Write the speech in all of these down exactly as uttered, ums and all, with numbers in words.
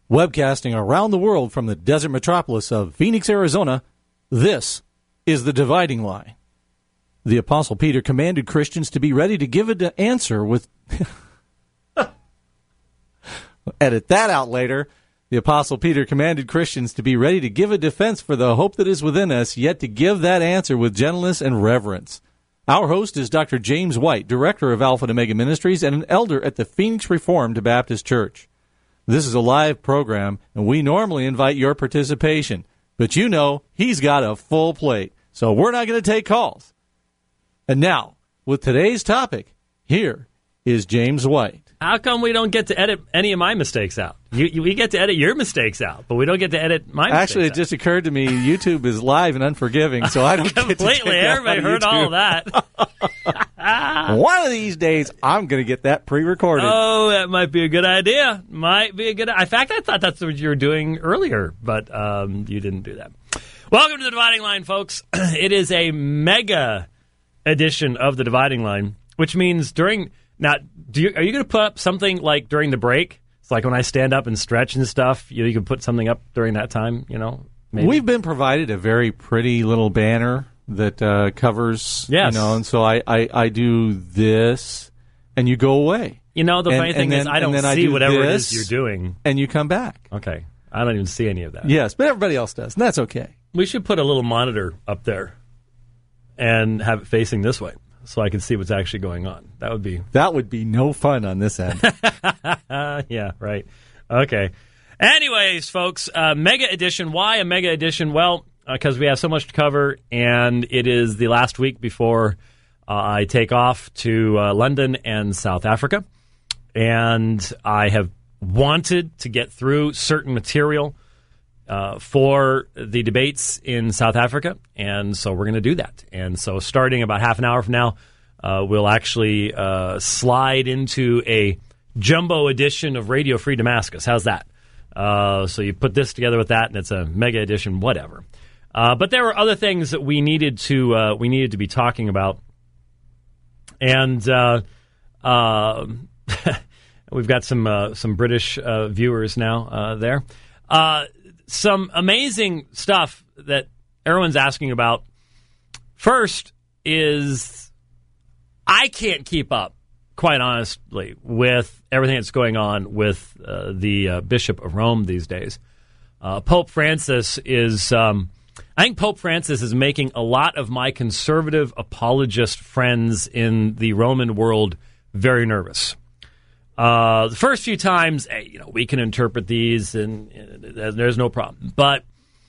Webcasting around the world from the desert metropolis of Phoenix, Arizona, this is The Dividing Line. The Apostle Peter commanded Christians to be ready to give an answer with... Edit that out later. The Apostle Peter commanded Christians to be ready to give a defense for the hope that is within us, yet to give that answer with gentleness and reverence. Our host is Doctor James White, Director of Alpha and Omega Ministries and an elder at the Phoenix Reformed Baptist Church. This is a live program, and we normally invite your participation. But you know, he's got a full plate, so we're not going to take calls. And now, with today's topic, here is James White. How come we don't get to edit any of my mistakes out? You, you, we get to edit your mistakes out, but we don't get to edit my mistakes Actually, it out. just occurred to me, YouTube is live and unforgiving, so I don't get to Completely. take Everybody heard all of that. One of these days, I'm going to get that pre-recorded. Oh, that might be a good idea. Might be a good idea. In fact, I thought that's what you were doing earlier, but um, you didn't do that. Welcome to The Dividing Line, folks. It is a mega edition of The Dividing Line, which means during... Now, do you, are you going to put up something like during the break? It's like when I stand up and stretch and stuff, you, you can put something up during that time, you know? Maybe. We've been provided a very pretty little banner that uh, covers, yes. you know, and so I, I, I do this, and you go away. You know, the and, funny thing then, is I don't see I do whatever this, it is you're doing. And you come back. Okay. I don't even see any of that. Yes, but everybody else does, and that's okay. We should put a little monitor up there and have it facing this way, so I can see what's actually going on. That would be... That would be no fun on this end. uh, yeah, right. Okay. Anyways, folks, uh, mega edition. Why a mega edition? Well, because uh, we have so much to cover, and it is the last week before uh, I take off to uh, London and South Africa. And I have wanted to get through certain material uh, for the debates in South Africa, and so we're going to do that. And so starting about half an hour from now, uh, we'll actually uh, slide into a jumbo edition of Radio Free Damascus. How's that? Uh, so you put this together with that, and it's a mega edition, whatever. Uh, but there were other things that we needed to uh, we needed to be talking about, and uh, uh, we've got some uh, some British uh, viewers now uh, there. Uh, some amazing stuff that everyone's asking about. First is I can't keep up, quite honestly, with everything that's going on with uh, the uh, Bishop of Rome these days. Uh, Pope Francis is, um, I think Pope Francis is making a lot of my conservative apologist friends in the Roman world very nervous. Uh, the first few times, hey, you know, we can interpret these and, and there's no problem. But,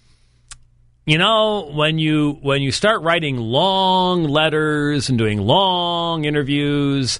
you know, when you when you start writing long letters and doing long interviews,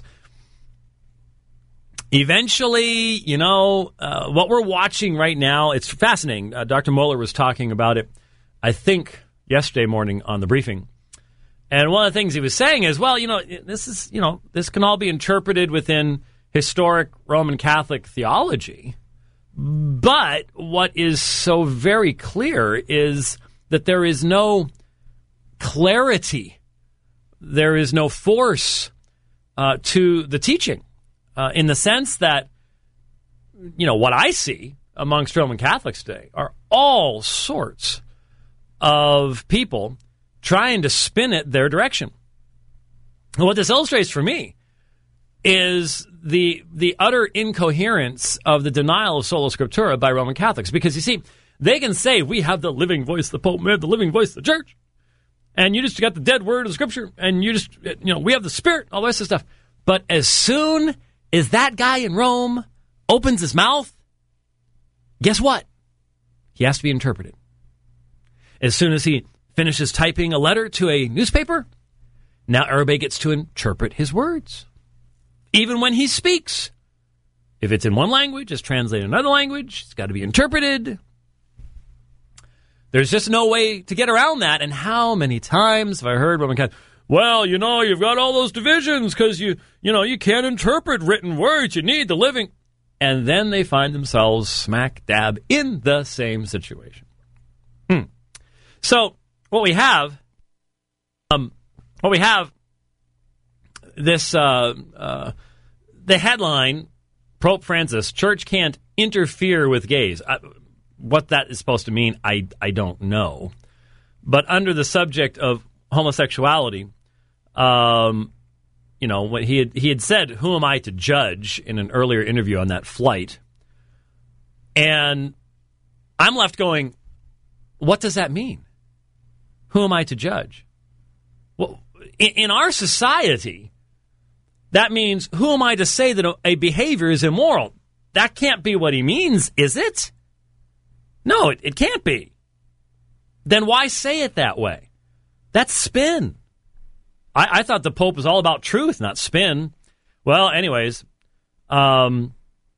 eventually, you know, uh, what we're watching right now, it's fascinating. Uh, Doctor Moeller was talking about it, I think, yesterday morning on the briefing. And one of the things he was saying is, well, you know, this is, you know, this can all be interpreted within historic Roman Catholic theology. But what is so very clear is that there is no clarity, there is no force uh, to the teaching. Uh, in the sense that, you know, what I see amongst Roman Catholics today are all sorts of people trying to spin it their direction. And what this illustrates for me is the the utter incoherence of the denial of sola scriptura by Roman Catholics. Because, you see, they can say, we have the living voice of the Pope, we have the living voice of the Church, and you just got the dead word of the Scripture, and you just, you know, we have the Spirit, all the rest of stuff. But as soon as that guy in Rome opens his mouth, guess what? He has to be interpreted. As soon as he finishes typing a letter to a newspaper, now everybody gets to interpret his words. Even when he speaks. If it's in one language, it's translated in another language. It's got to be interpreted. There's just no way to get around that. And how many times have I heard Roman Catholics, well, you know, you've got all those divisions because you, you know, you can't interpret written words. You need the living. And then they find themselves smack dab in the same situation. Hmm. So what we have, um, what we have, this, uh, uh, the headline, Pope Francis, Church can't interfere with gays. I, what that is supposed to mean, I, I don't know. But under the subject of homosexuality, um, you know, when he had, he had said, who am I to judge, in an earlier interview on that flight. And I'm left going, what does that mean? Who am I to judge? Well, in, in our society, that means, who am I to say that a, a behavior is immoral? That can't be what he means, is it? No, it, it can't be. Then why say it that way? That's spin. I, I thought the Pope was all about truth, not spin. Well, anyways, um,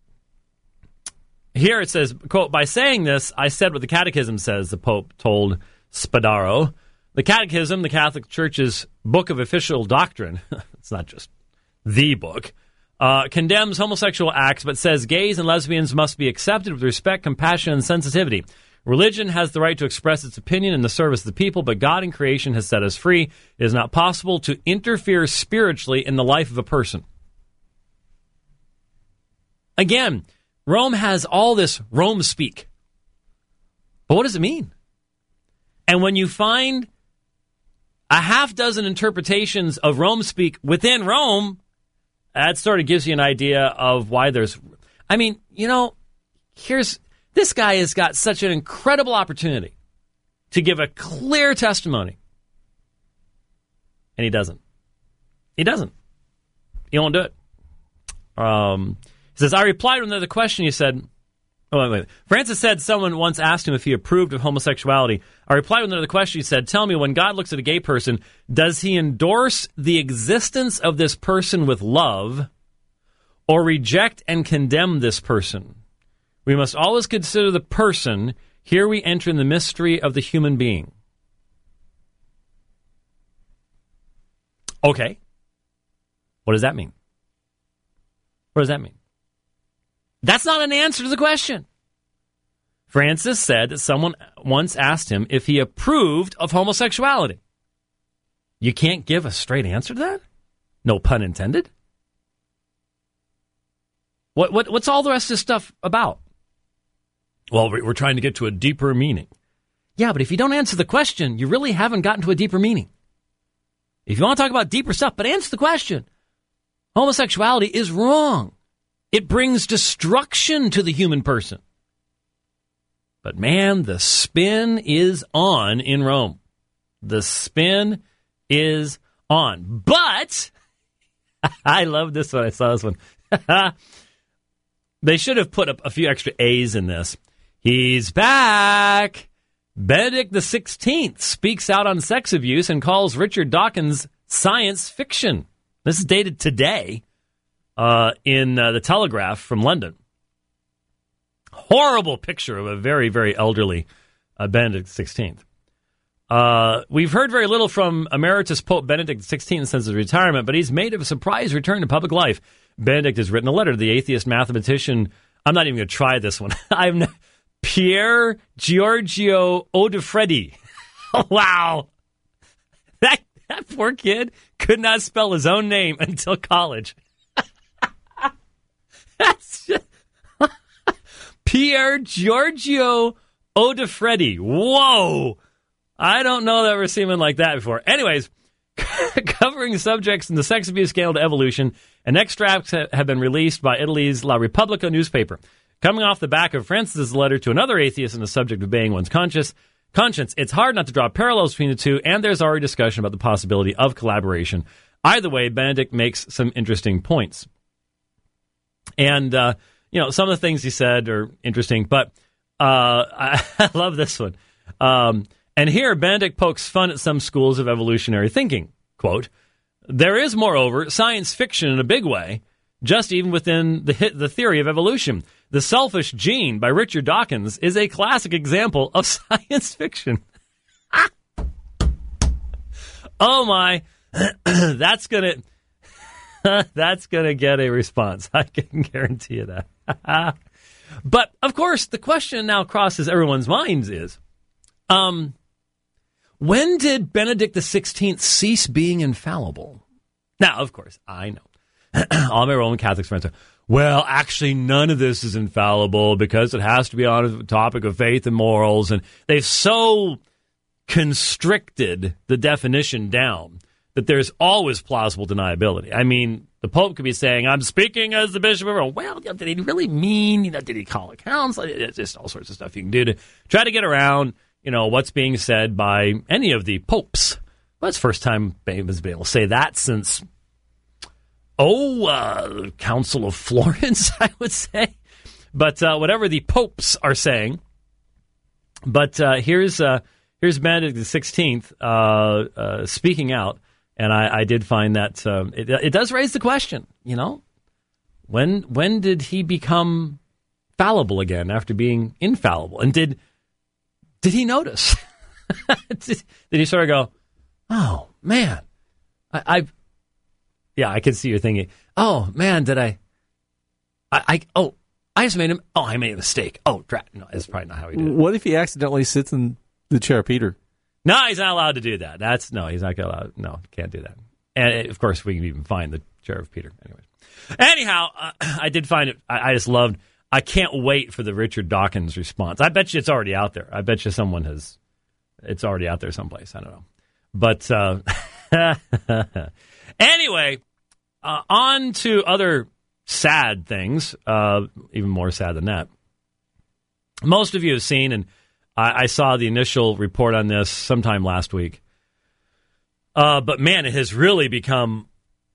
here it says, quote, by saying this, I said what the Catechism says, the Pope told Spadaro. The Catechism, the Catholic Church's book of official doctrine, it's not just the book, uh, condemns homosexual acts, but says gays and lesbians must be accepted with respect, compassion, and sensitivity. Religion has the right to express its opinion in the service of the people, but God in creation has set us free. It is not possible to interfere spiritually in the life of a person. Again, Rome has all this Rome speak. But what does it mean? And when you find a half dozen interpretations of Rome speak within Rome, that sort of gives you an idea of why there's... I mean, you know, here's... This guy has got such an incredible opportunity to give a clear testimony. And he doesn't. He doesn't. He won't do it. Um, he says, I replied to another question. He said, oh, wait, wait. Francis said someone once asked him if he approved of homosexuality. I replied with another question. He said, tell me, when God looks at a gay person, does he endorse the existence of this person with love or reject and condemn this person? We must always consider the person. Here we enter in the mystery of the human being. Okay. What does that mean? What does that mean? That's not an answer to the question. Francis said that someone once asked him if he approved of homosexuality. You can't give a straight answer to that? No pun intended. What what what's all the rest of this stuff about? Well, we're trying to get to a deeper meaning. Yeah, but if you don't answer the question, you really haven't gotten to a deeper meaning. If you want to talk about deeper stuff, but answer the question. Homosexuality is wrong. It brings destruction to the human person. But man, the spin is on in Rome. The spin is on. But, I love this one. I saw this one. They should have put a, a few extra A's in this. He's back. Benedict the sixteenth speaks out on sex abuse and calls Richard Dawkins science fiction. This is dated today uh, in uh, the Telegraph from London. Horrible picture of a very, very elderly uh, Benedict the sixteenth. Uh, we've heard very little from Emeritus Pope Benedict the sixteenth since his retirement, but he's made a surprise return to public life. Benedict has written a letter to the atheist mathematician. I'm not even going to try this one. I'm not, Pier Giorgio Odifreddi. Wow. That, that poor kid could not spell his own name until college. That's just, Pier Giorgio Odifreddi. Whoa. I don't know that we're seeing one like that before. Anyways, covering subjects in the sex abuse scandal to evolution, and extracts have been released by Italy's La Repubblica newspaper. Coming off the back of Francis' letter to another atheist on the subject of obeying one's conscience, conscience, it's hard not to draw parallels between the two, and there's already discussion about the possibility of collaboration. Either way, Benedict makes some interesting points. And, uh, you know, some of the things he said are interesting, but uh, I, I love this one. Um, and here, Benedict pokes fun at some schools of evolutionary thinking. Quote, there is, moreover, science fiction in a big way, just even within the the theory of evolution. The Selfish Gene by Richard Dawkins is a classic example of science fiction. Oh my, that's gonna that's gonna get a response. I can guarantee you that. But of course, the question now crosses everyone's minds is, um, when did Benedict the sixteenth cease being infallible? Now, of course, I know. All my Roman Catholic friends are, well, actually, none of this is infallible because it has to be on a topic of faith and morals. And they've so constricted the definition down that there's always plausible deniability. I mean, the Pope could be saying, I'm speaking as the Bishop of Rome. Well, did he really mean, you know, did he call it council? It's just all sorts of stuff you can do to try to get around, you know, what's being said by any of the popes. Well, it's the first time Babe been able to say that since, oh, uh, Council of Florence, I would say. But uh, whatever the popes are saying. But uh, here's uh, here's Benedict the sixteenth uh, uh, speaking out. And I, I did find that um, it, it does raise the question, you know, when when did he become fallible again after being infallible? And did did he notice? did, did he sort of go, oh, man, I, I've, yeah, I can see you thinking, oh, man, did I, I, I oh, I just made him, oh, I made a mistake. Oh, drat. No, that's probably not how he did it. What if he accidentally sits in the chair of Peter? No, he's not allowed to do that. That's no, he's not allowed. No, can't do that. And of course, we can even find the chair of Peter. Anyways, anyhow, uh, I did find it. I, I just loved. I can't wait for the Richard Dawkins response. I bet you it's already out there. I bet you someone has. It's already out there someplace. I don't know. But uh, anyway, uh, on to other sad things. Uh, even more sad than that. Most of you have seen and. I saw the initial report on this sometime last week. Uh, but, man, it has really become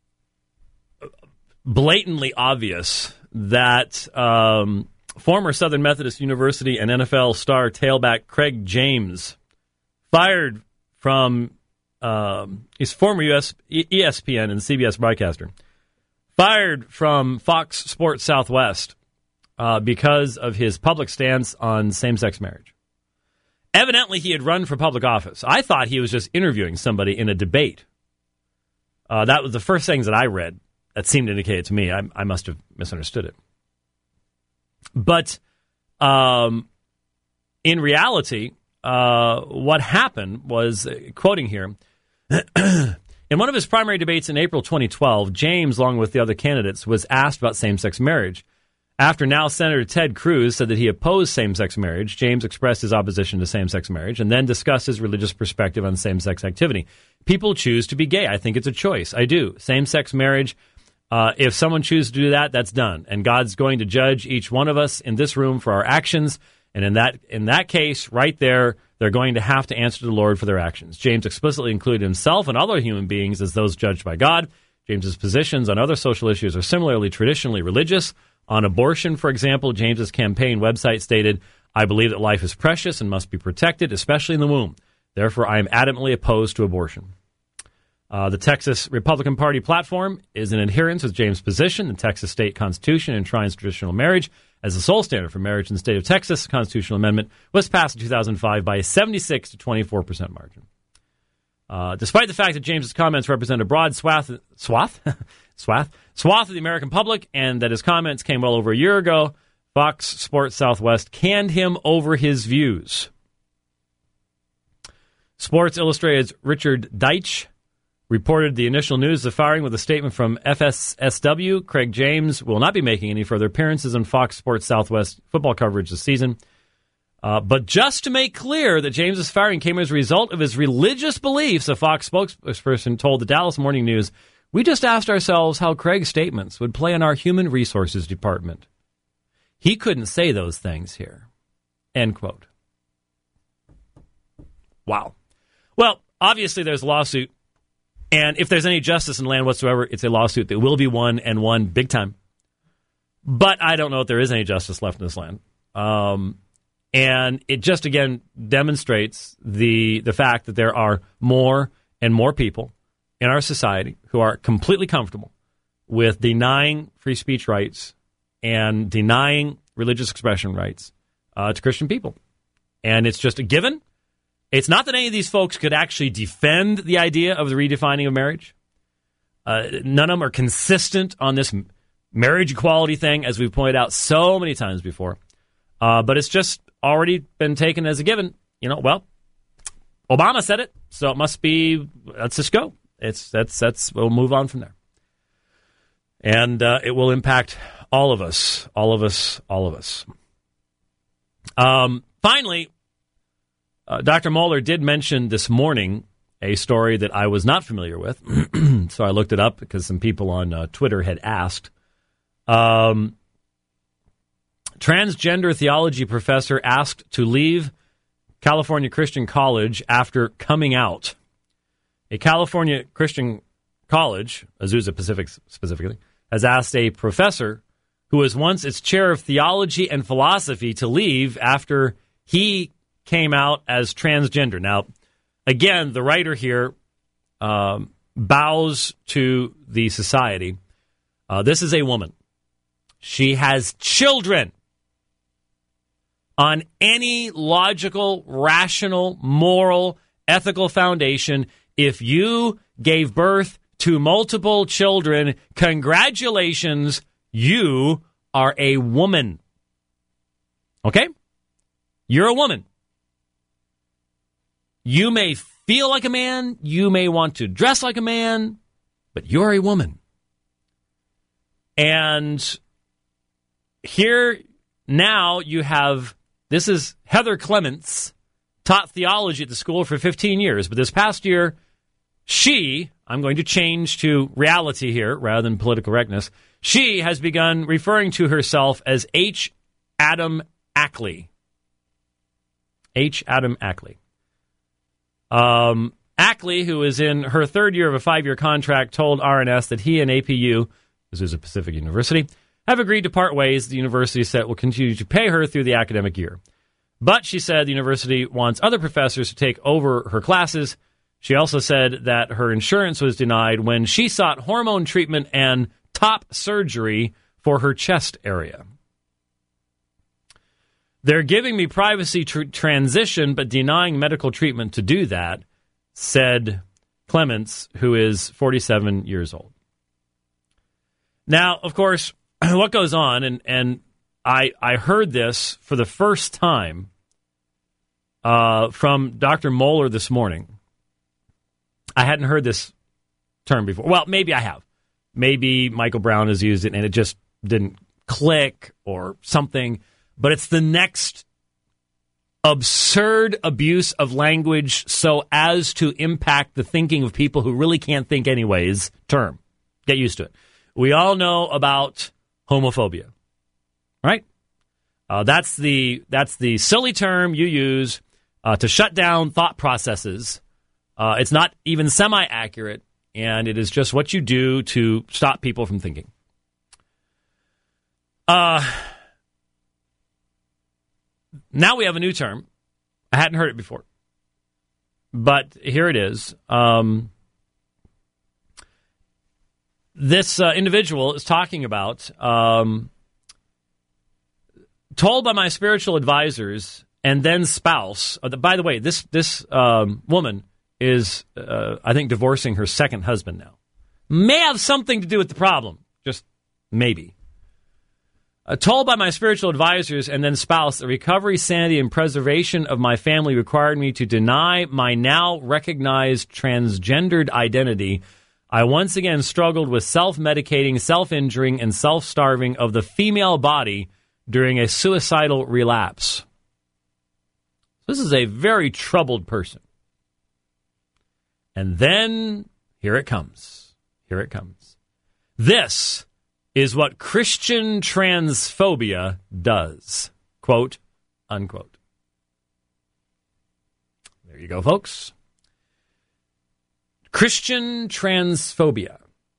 blatantly obvious that um, former Southern Methodist University and N F L star tailback Craig James, fired from um, his former U S, E S P N and C B S broadcaster, fired from Fox Sports Southwest uh, because of his public stance on same-sex marriage. Evidently, he had run for public office. I thought he was just interviewing somebody in a debate. Uh, that was the first things that I read that seemed to indicate it to me. I, I must have misunderstood it. But um, in reality, uh, what happened was, uh, quoting here, in one of his primary debates in April twenty twelve, James, along with the other candidates, was asked about same-sex marriage. After now Senator Ted Cruz said that he opposed same-sex marriage, James expressed his opposition to same-sex marriage and then discussed his religious perspective on same-sex activity. People choose to be gay. I think it's a choice. I do. Same-sex marriage, uh, if someone chooses to do that, that's done. And God's going to judge each one of us in this room for our actions. And in that in that case, right there, they're going to have to answer to the Lord for their actions. James explicitly included himself and other human beings as those judged by God. James's positions on other social issues are similarly traditionally religious. On abortion, for example, James's campaign website stated, I believe that life is precious and must be protected, especially in the womb. Therefore, I am adamantly opposed to abortion. Uh, the Texas Republican Party platform is in adherence with James' position. The Texas state constitution enshrines traditional marriage as the sole standard for marriage in the state of Texas. The constitutional amendment was passed in two thousand five by a seventy-six to twenty-four percent margin. Uh, despite the fact that James's comments represent a broad swath, swath, swath, swath of the American public, and that his comments came well over a year ago, Fox Sports Southwest canned him over his views. Sports Illustrated's Richard Deitch reported the initial news of the firing with a statement from F S S W. Craig James will not be making any further appearances on Fox Sports Southwest football coverage this season. Uh, but just to make clear that James's firing came as a result of his religious beliefs, a Fox spokesperson told the Dallas Morning News, we just asked ourselves how Craig's statements would play in our human resources department. He couldn't say those things here. End quote. Wow. Well, obviously there's a lawsuit, and if there's any justice in the land whatsoever, it's a lawsuit that will be won and won big time. But I don't know if there is any justice left in this land. Um... And it just, again, demonstrates the the fact that there are more and more people in our society who are completely comfortable with denying free speech rights and denying religious expression rights uh, to Christian people. And it's just a given. It's not that any of these folks could actually defend the idea of the redefining of marriage. Uh, none of them are consistent on this marriage equality thing, as we've pointed out so many times before. Uh, but it's just already been taken as a given. You know, well, Obama said it, so it must be, let's just go. It's, that's, that's, we'll move on from there. And uh, it will impact all of us, all of us, all of us. Um, finally, uh, Doctor Mohler did mention this morning a story that I was not familiar with, so I looked it up because some people on uh, Twitter had asked. Um, transgender theology professor asked to leave California Christian College after coming out. A California Christian college, Azusa Pacific specifically, has asked a professor who was once its chair of theology and philosophy to leave after he came out as transgender. Now, again, the writer here um, bows to the society. Uh, this is a woman. She has children. On any logical, rational, moral, ethical foundation, if you gave birth to multiple children, congratulations, you are a woman. Okay? You're a woman. You may feel like a man, you may want to dress like a man, but you're a woman. And here now you have, this is Heather Clements, taught theology at the school for fifteen years, but this past year, she, I'm going to change to reality here rather than political correctness, she has begun referring to herself as H. Adam Ackley. H. Adam Ackley. Um, Ackley, who is in her third year of a five-year contract, told R N S that he and A P U, this is a Pacific University, have agreed to part ways. The university said will continue to pay her through the academic year. But she said the university wants other professors to take over her classes. She also said that her insurance was denied when she sought hormone treatment and top surgery for her chest area. They're giving me privacy tr- transition, but denying medical treatment to do that, said Clements, who is forty-seven years old. Now, of course, what goes on, and, and I, I heard this for the first time uh, from Doctor Mohler this morning. I hadn't heard this term before. Well, maybe I have. Maybe Michael Brown has used it and it just didn't click or something. But it's the next absurd abuse of language so as to impact the thinking of people who really can't think anyways term. Get used to it. We all know about homophobia, right? Uh, that's the that's the silly term you use uh, to shut down thought processes. Uh, it's not even semi-accurate, and it is just what you do to stop people from thinking. Uh, now we have a new term. I hadn't heard it before, but here it is. Um, this uh, individual is talking about, um, told by my spiritual advisors and then spouse. Uh, by the way, this this um, woman is, uh, I think, divorcing her second husband now. May have something to do with the problem. Just maybe. Uh, told by my spiritual advisors and then spouse that recovery, sanity, and preservation of my family required me to deny my now recognized transgendered identity. I once again struggled with self-medicating, self-injuring, and self-starving of the female body during a suicidal relapse. This is a very troubled person. And then, here it comes. Here it comes. This is what Christian transphobia does. Quote, unquote. There you go, folks. Christian transphobia.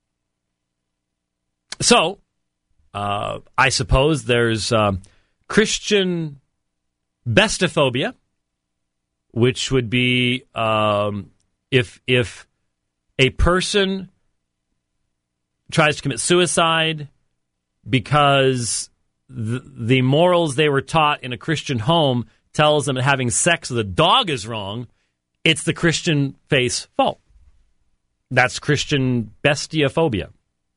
So, uh, I suppose there's uh, Christian bestophobia, which would be... Um, If if a person tries to commit suicide because the, the morals they were taught in a Christian home tells them that having sex with a dog is wrong, it's the Christian faith's fault. That's Christian bestiophobia.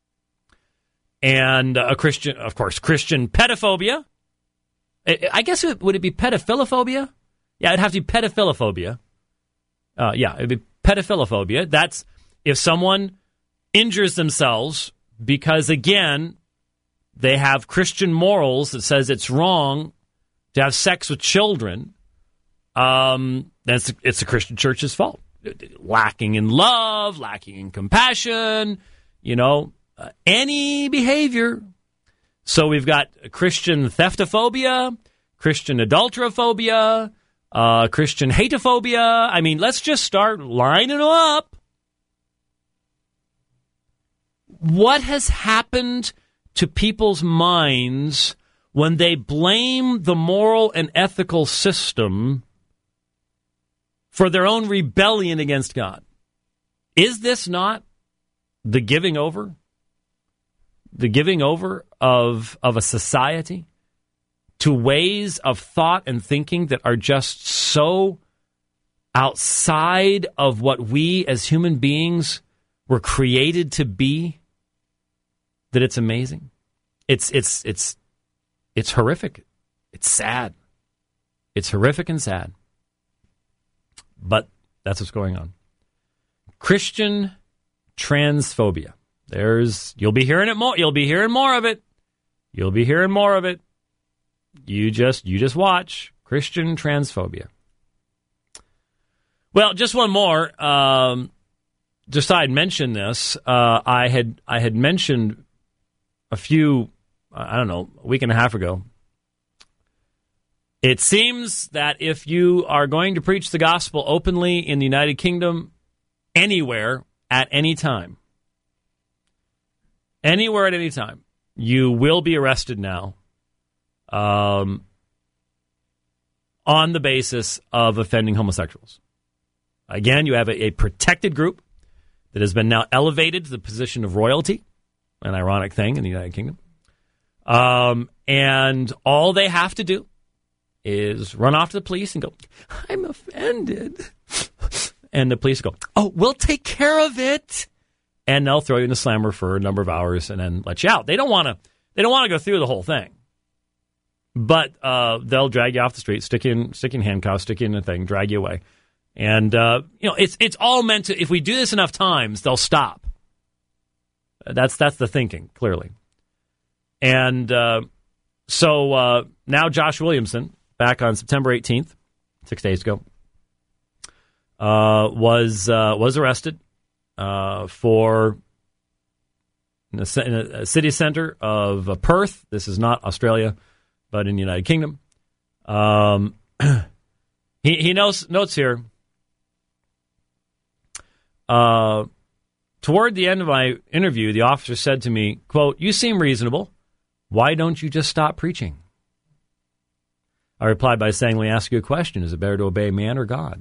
And a Christian, of course, Christian pedophobia. I guess, it, would it be pedophilophobia? Yeah, it'd have to be pedophilophobia. Uh, yeah, it'd be pedophilophobia. That's if someone injures themselves because, again, They have Christian morals that says it's wrong to have sex with children. Um, that's it's the Christian church's fault. Lacking in love, lacking in compassion, you know, uh, any behavior. So we've got Christian theftophobia, Christian adulterophobia, uh, Christian hateophobia. I mean, let's just start lining them up. What has happened to people's minds when they blame the moral and ethical system for their own rebellion against God? Is this not the giving over? The giving over of, of a society to ways of thought and thinking that are just so outside of what we as human beings were created to be that it's amazing. It's it's it's it's horrific. It's sad. It's horrific and sad. But that's what's going on. Christian transphobia. There's you'll be hearing it more. You'll be hearing more of it. You'll be hearing more of it. You just you just watch. Christian transphobia. Well, just one more. Um, just thought I'd mention this. Uh, I had I had mentioned a few, I don't know, a week and a half ago. It seems that if you are going to preach the gospel openly in the United Kingdom, anywhere, at any time, anywhere at any time, you will be arrested now um, on the basis of offending homosexuals. Again, you have a, a protected group that has been now elevated to the position of royalty, an ironic thing in the United Kingdom. Um, and all they have to do is run off to the police and go, I'm offended. And the police go, oh, we'll take care of it. And they'll throw you in the slammer for a number of hours and then let you out. They don't want to. They don't want to go through the whole thing. But uh, they'll drag you off the street, stick you in, stick you in handcuffs, stick you in a thing, drag you away. And uh, you know, it's it's all meant to. If we do this enough times, they'll stop. That's that's the thinking, clearly. And uh, so uh, now Josh Williamson, back on September eighteenth, six days ago, uh, was uh, was arrested uh, for in a, in a city center of uh, Perth. This is not Australia, but in the United Kingdom. Um, he he knows, notes here. Uh, toward the end of my interview, the officer said to me, quote, "You seem reasonable. Why don't you just stop preaching?" I replied by saying, let me ask you a question. Is it better to obey man or God?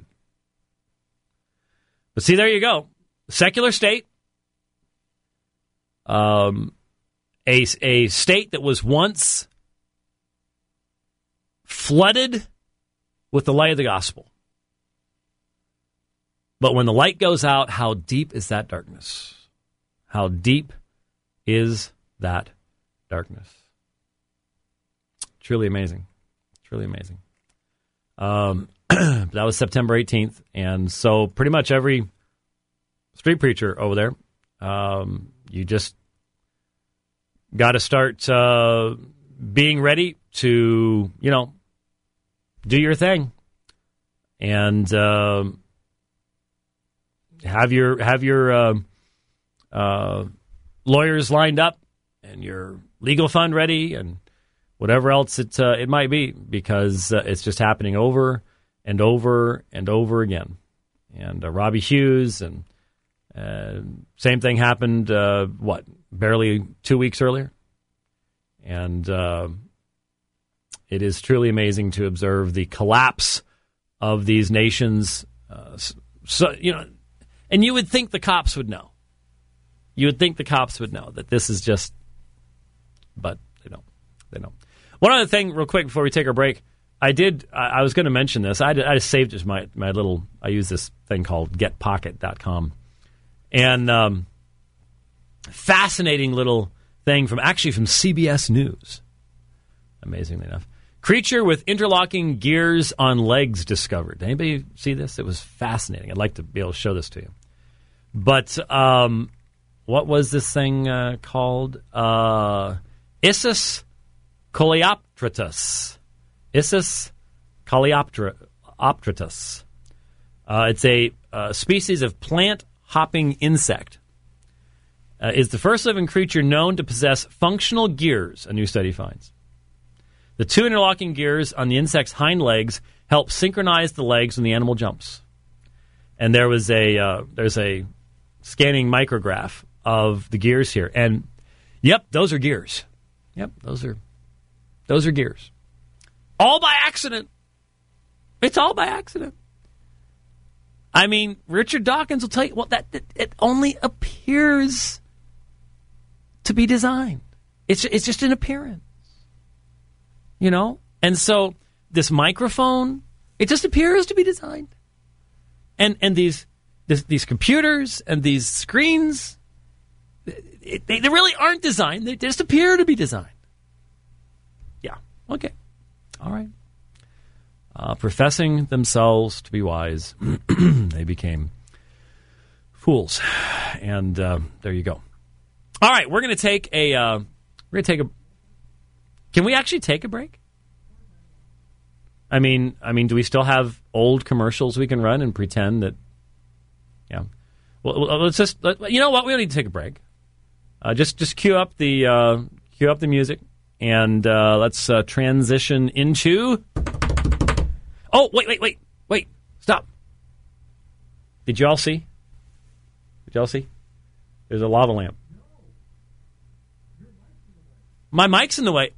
But see, there you go. Secular state. Um, a, a state that was once flooded with the light of the gospel. But when the light goes out, how deep is that darkness? How deep is that darkness? Truly amazing. Truly amazing. Um, that was September eighteenth. And so pretty much every street preacher over there, um, you just got to start uh, being ready to, you know, do your thing. And uh, have your have your uh, uh, lawyers lined up and your legal fund ready and whatever else it uh, it might be, because uh, it's just happening over and over and over again. And uh, Robbie Hughes, and uh, same thing happened, uh, what, barely two weeks earlier? And uh, it is truly amazing to observe the collapse of these nations. Uh, so, you know, and you would think the cops would know. You would think the cops would know that this is just, but they don't. They don't. One other thing, real quick, before we take our break, I did. I, I was going to mention this. I, did, I just saved just my my little. I use this thing called get pocket dot com, and um, fascinating little thing from actually from C B S News. Amazingly enough, creature with interlocking gears on legs discovered. Anybody see this? It was fascinating. I'd like to be able to show this to you. But um, what was this thing uh, called? Uh, Issus coleoptratus. Issus coleoptratus. Uh, it's a uh, species of plant-hopping insect. Uh, is the first living creature known to possess functional gears, a new study finds. The two interlocking gears on the insect's hind legs help synchronize the legs when the animal jumps. And there was a uh, there's a scanning micrograph of the gears here, and yep, those are gears. Yep, those are those are gears. All by accident. It's all by accident. I mean, Richard Dawkins will tell you, well, that it, it only appears to be designed. It's it's just an appearance, you know. And so this microphone, it just appears to be designed. And and these this, these computers and these screens, it, they, they really aren't designed. They just appear to be designed. Yeah. Okay. All right. Uh, professing themselves to be wise, they became fools. And uh, there you go. All right, we're going to take a. Uh, we're going to take a. Can we actually take a break? I mean, I mean, do we still have old commercials we can run and pretend that? Yeah. Well, let's just. Let, you know what? We don't need to take a break. Uh, just, just cue up the uh, cue up the music, and uh, let's uh, transition into. Oh, wait, wait, wait, wait, stop. Did you all see? Did you all see? There's a lava lamp. My mic's in the way.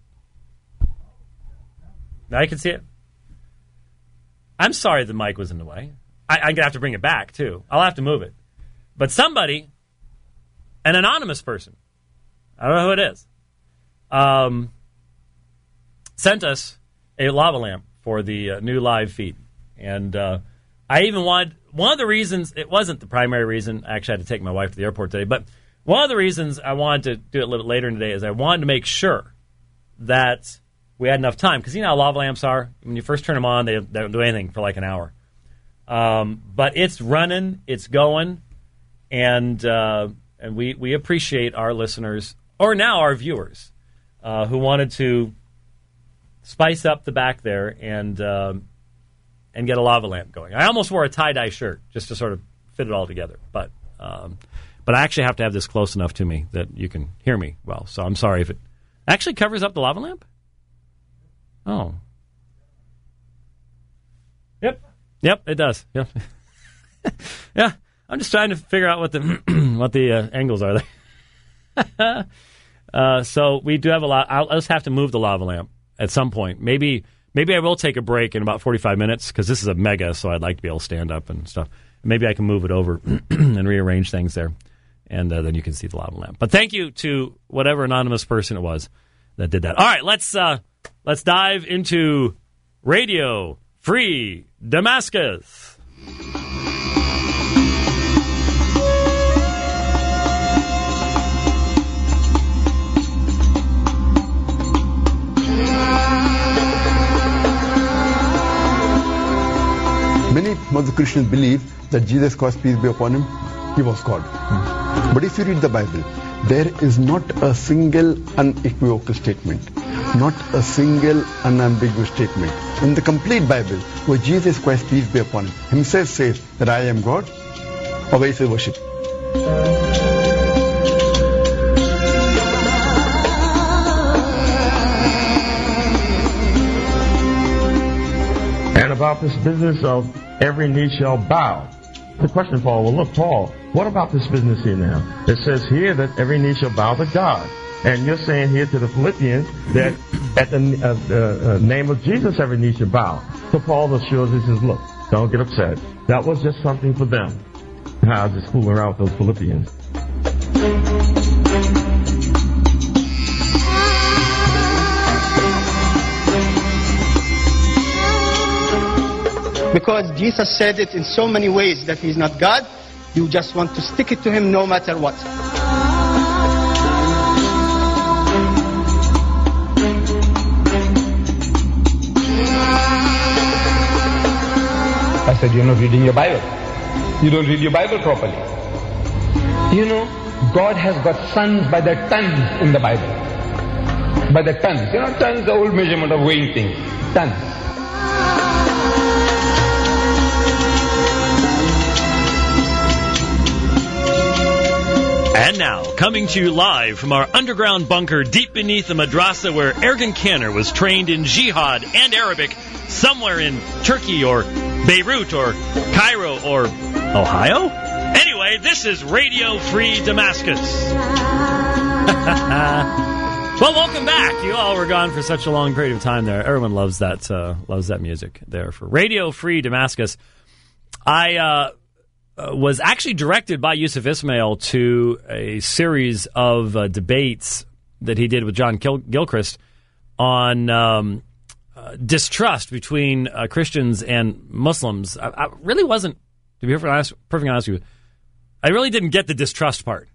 Now I can see it. I'm sorry the mic was in the way. I, I'm going to have to bring it back, too. I'll have to move it. But somebody, an anonymous person, I don't know who it is, um, sent us a lava lamp for the uh, new live feed. And uh, I even wanted, one of the reasons, it wasn't the primary reason, I actually had to take my wife to the airport today, but one of the reasons I wanted to do it a little bit later in the day is I wanted to make sure that we had enough time. Because you know how lava lamps are? When you first turn them on, they, they don't do anything for like an hour. Um, but it's running, it's going, and uh, and we, we appreciate our listeners, or now our viewers, uh, who wanted to spice up the back there and um, and get a lava lamp going. I almost wore a tie-dye shirt just to sort of fit it all together. But um, but I actually have to have this close enough to me that you can hear me well. So I'm sorry if it actually covers up the lava lamp. Oh. Yep. Yep, it does. Yep. Yeah. I'm just trying to figure out what the what the uh, angles are there. uh, so we do have a lot. I'll, I'll just have to move the lava lamp at some point. Maybe maybe I will take a break in about forty-five minutes because this is a mega, so I'd like to be able to stand up and stuff. Maybe I can move it over and rearrange things there, and uh, then you can see the lava lamp. But thank you to whatever anonymous person it was that did that. All right, let's uh, let's dive into Radio Free Damascus. Many Muslim Christians believe that Jesus Christ, peace be upon him, he was God. Mm. But if you read the Bible, there is not a single unequivocal statement, not a single unambiguous statement in the complete Bible where Jesus Christ, peace be upon him, himself says that I am God, or where he says worship. And about this business of every knee shall bow. The question, Paul, well, look, Paul, what about this business here now? It says here that every knee shall bow to God. And you're saying here to the Philippians that at the uh, uh, name of Jesus, every knee shall bow. So Paul assures us, he says, look, don't get upset. That was just something for them. I was just fooling around with those Philippians. Because Jesus said it in so many ways that he's not God, you just want to stick it to him no matter what. I said, you're not reading your Bible. You don't read your Bible properly. You know, God has got sons by the tons in the Bible. by the tons. You know, tons, the old measurement of weighing things. Tons. And now, coming to you live from our underground bunker deep beneath the madrasa where Ergun Canner was trained in jihad and Arabic somewhere in Turkey or Beirut or Cairo or Ohio? Anyway, this is Radio Free Damascus. Well, welcome back. You all were gone for such a long period of time there. Everyone loves that uh, loves that music there for Radio Free Damascus. I... Uh, Uh, was actually directed by Yusuf Ismail to a series of uh, debates that he did with John Gil- Gilchrist on um, uh, distrust between uh, Christians and Muslims. I, I really wasn't, to be perfectly honest, perfectly honest with you, I really didn't get the distrust part.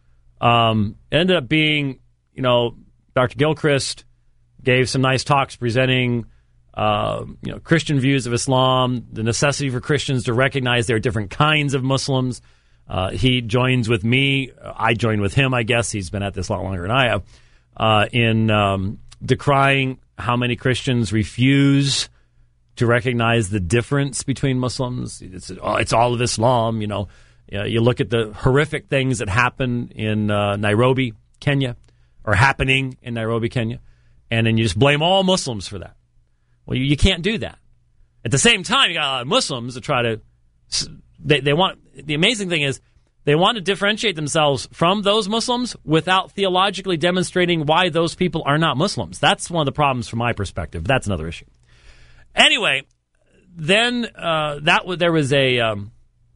Um, it ended up being, you know, Doctor Gilchrist gave some nice talks presenting Uh, you know, Christian views of Islam, the necessity for Christians to recognize there are different kinds of Muslims. Uh, he joins with me. I join with him, I guess. He's been at this a lot longer than I have, uh, in um, decrying how many Christians refuse to recognize the difference between Muslims. It's, oh, it's all of Islam, you know. Uh, you look at the horrific things that happen in uh, Nairobi, Kenya, or happening in Nairobi, Kenya, and then you just blame all Muslims for that. Well, you, you can't do that. At the same time, you got a lot of Muslims that try to, they, they want, the amazing thing is, they want to differentiate themselves from those Muslims without theologically demonstrating why those people are not Muslims. That's one of the problems from my perspective. That's another issue. Anyway, then uh, that w- there was a, um,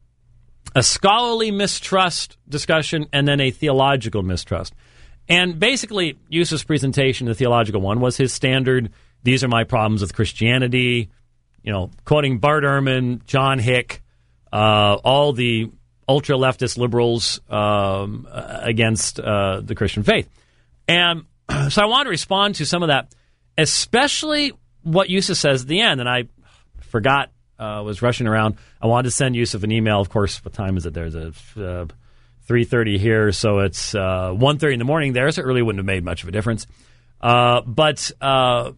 a scholarly mistrust discussion and then a theological mistrust. And basically, Yusuf's presentation, the theological one, was his standard, these are my problems with Christianity, you know, quoting Bart Ehrman, John Hick, uh, all the ultra-leftist liberals um, against uh, the Christian faith. And so I want to respond to some of that, especially what Yusuf says at the end. And I forgot, uh, was rushing around. I wanted to send Yusuf an email. Of course, what time is it? There's a uh, three thirty here, so it's uh, one thirty in the morning there, so it really wouldn't have made much of a difference. Uh, but... Uh,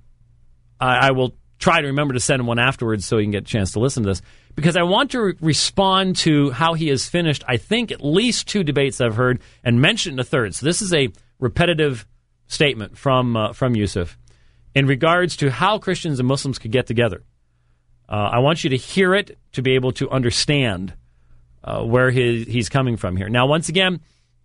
I will try to remember to send him one afterwards so he can get a chance to listen to this, because I want to re- respond to how he has finished, I think, at least two debates I've heard, and mentioned a third. So this is a repetitive statement from uh, from Yusuf in regards to how Christians and Muslims could get together. Uh, I want you to hear it to be able to understand uh, where his, he's coming from here. Now, once again,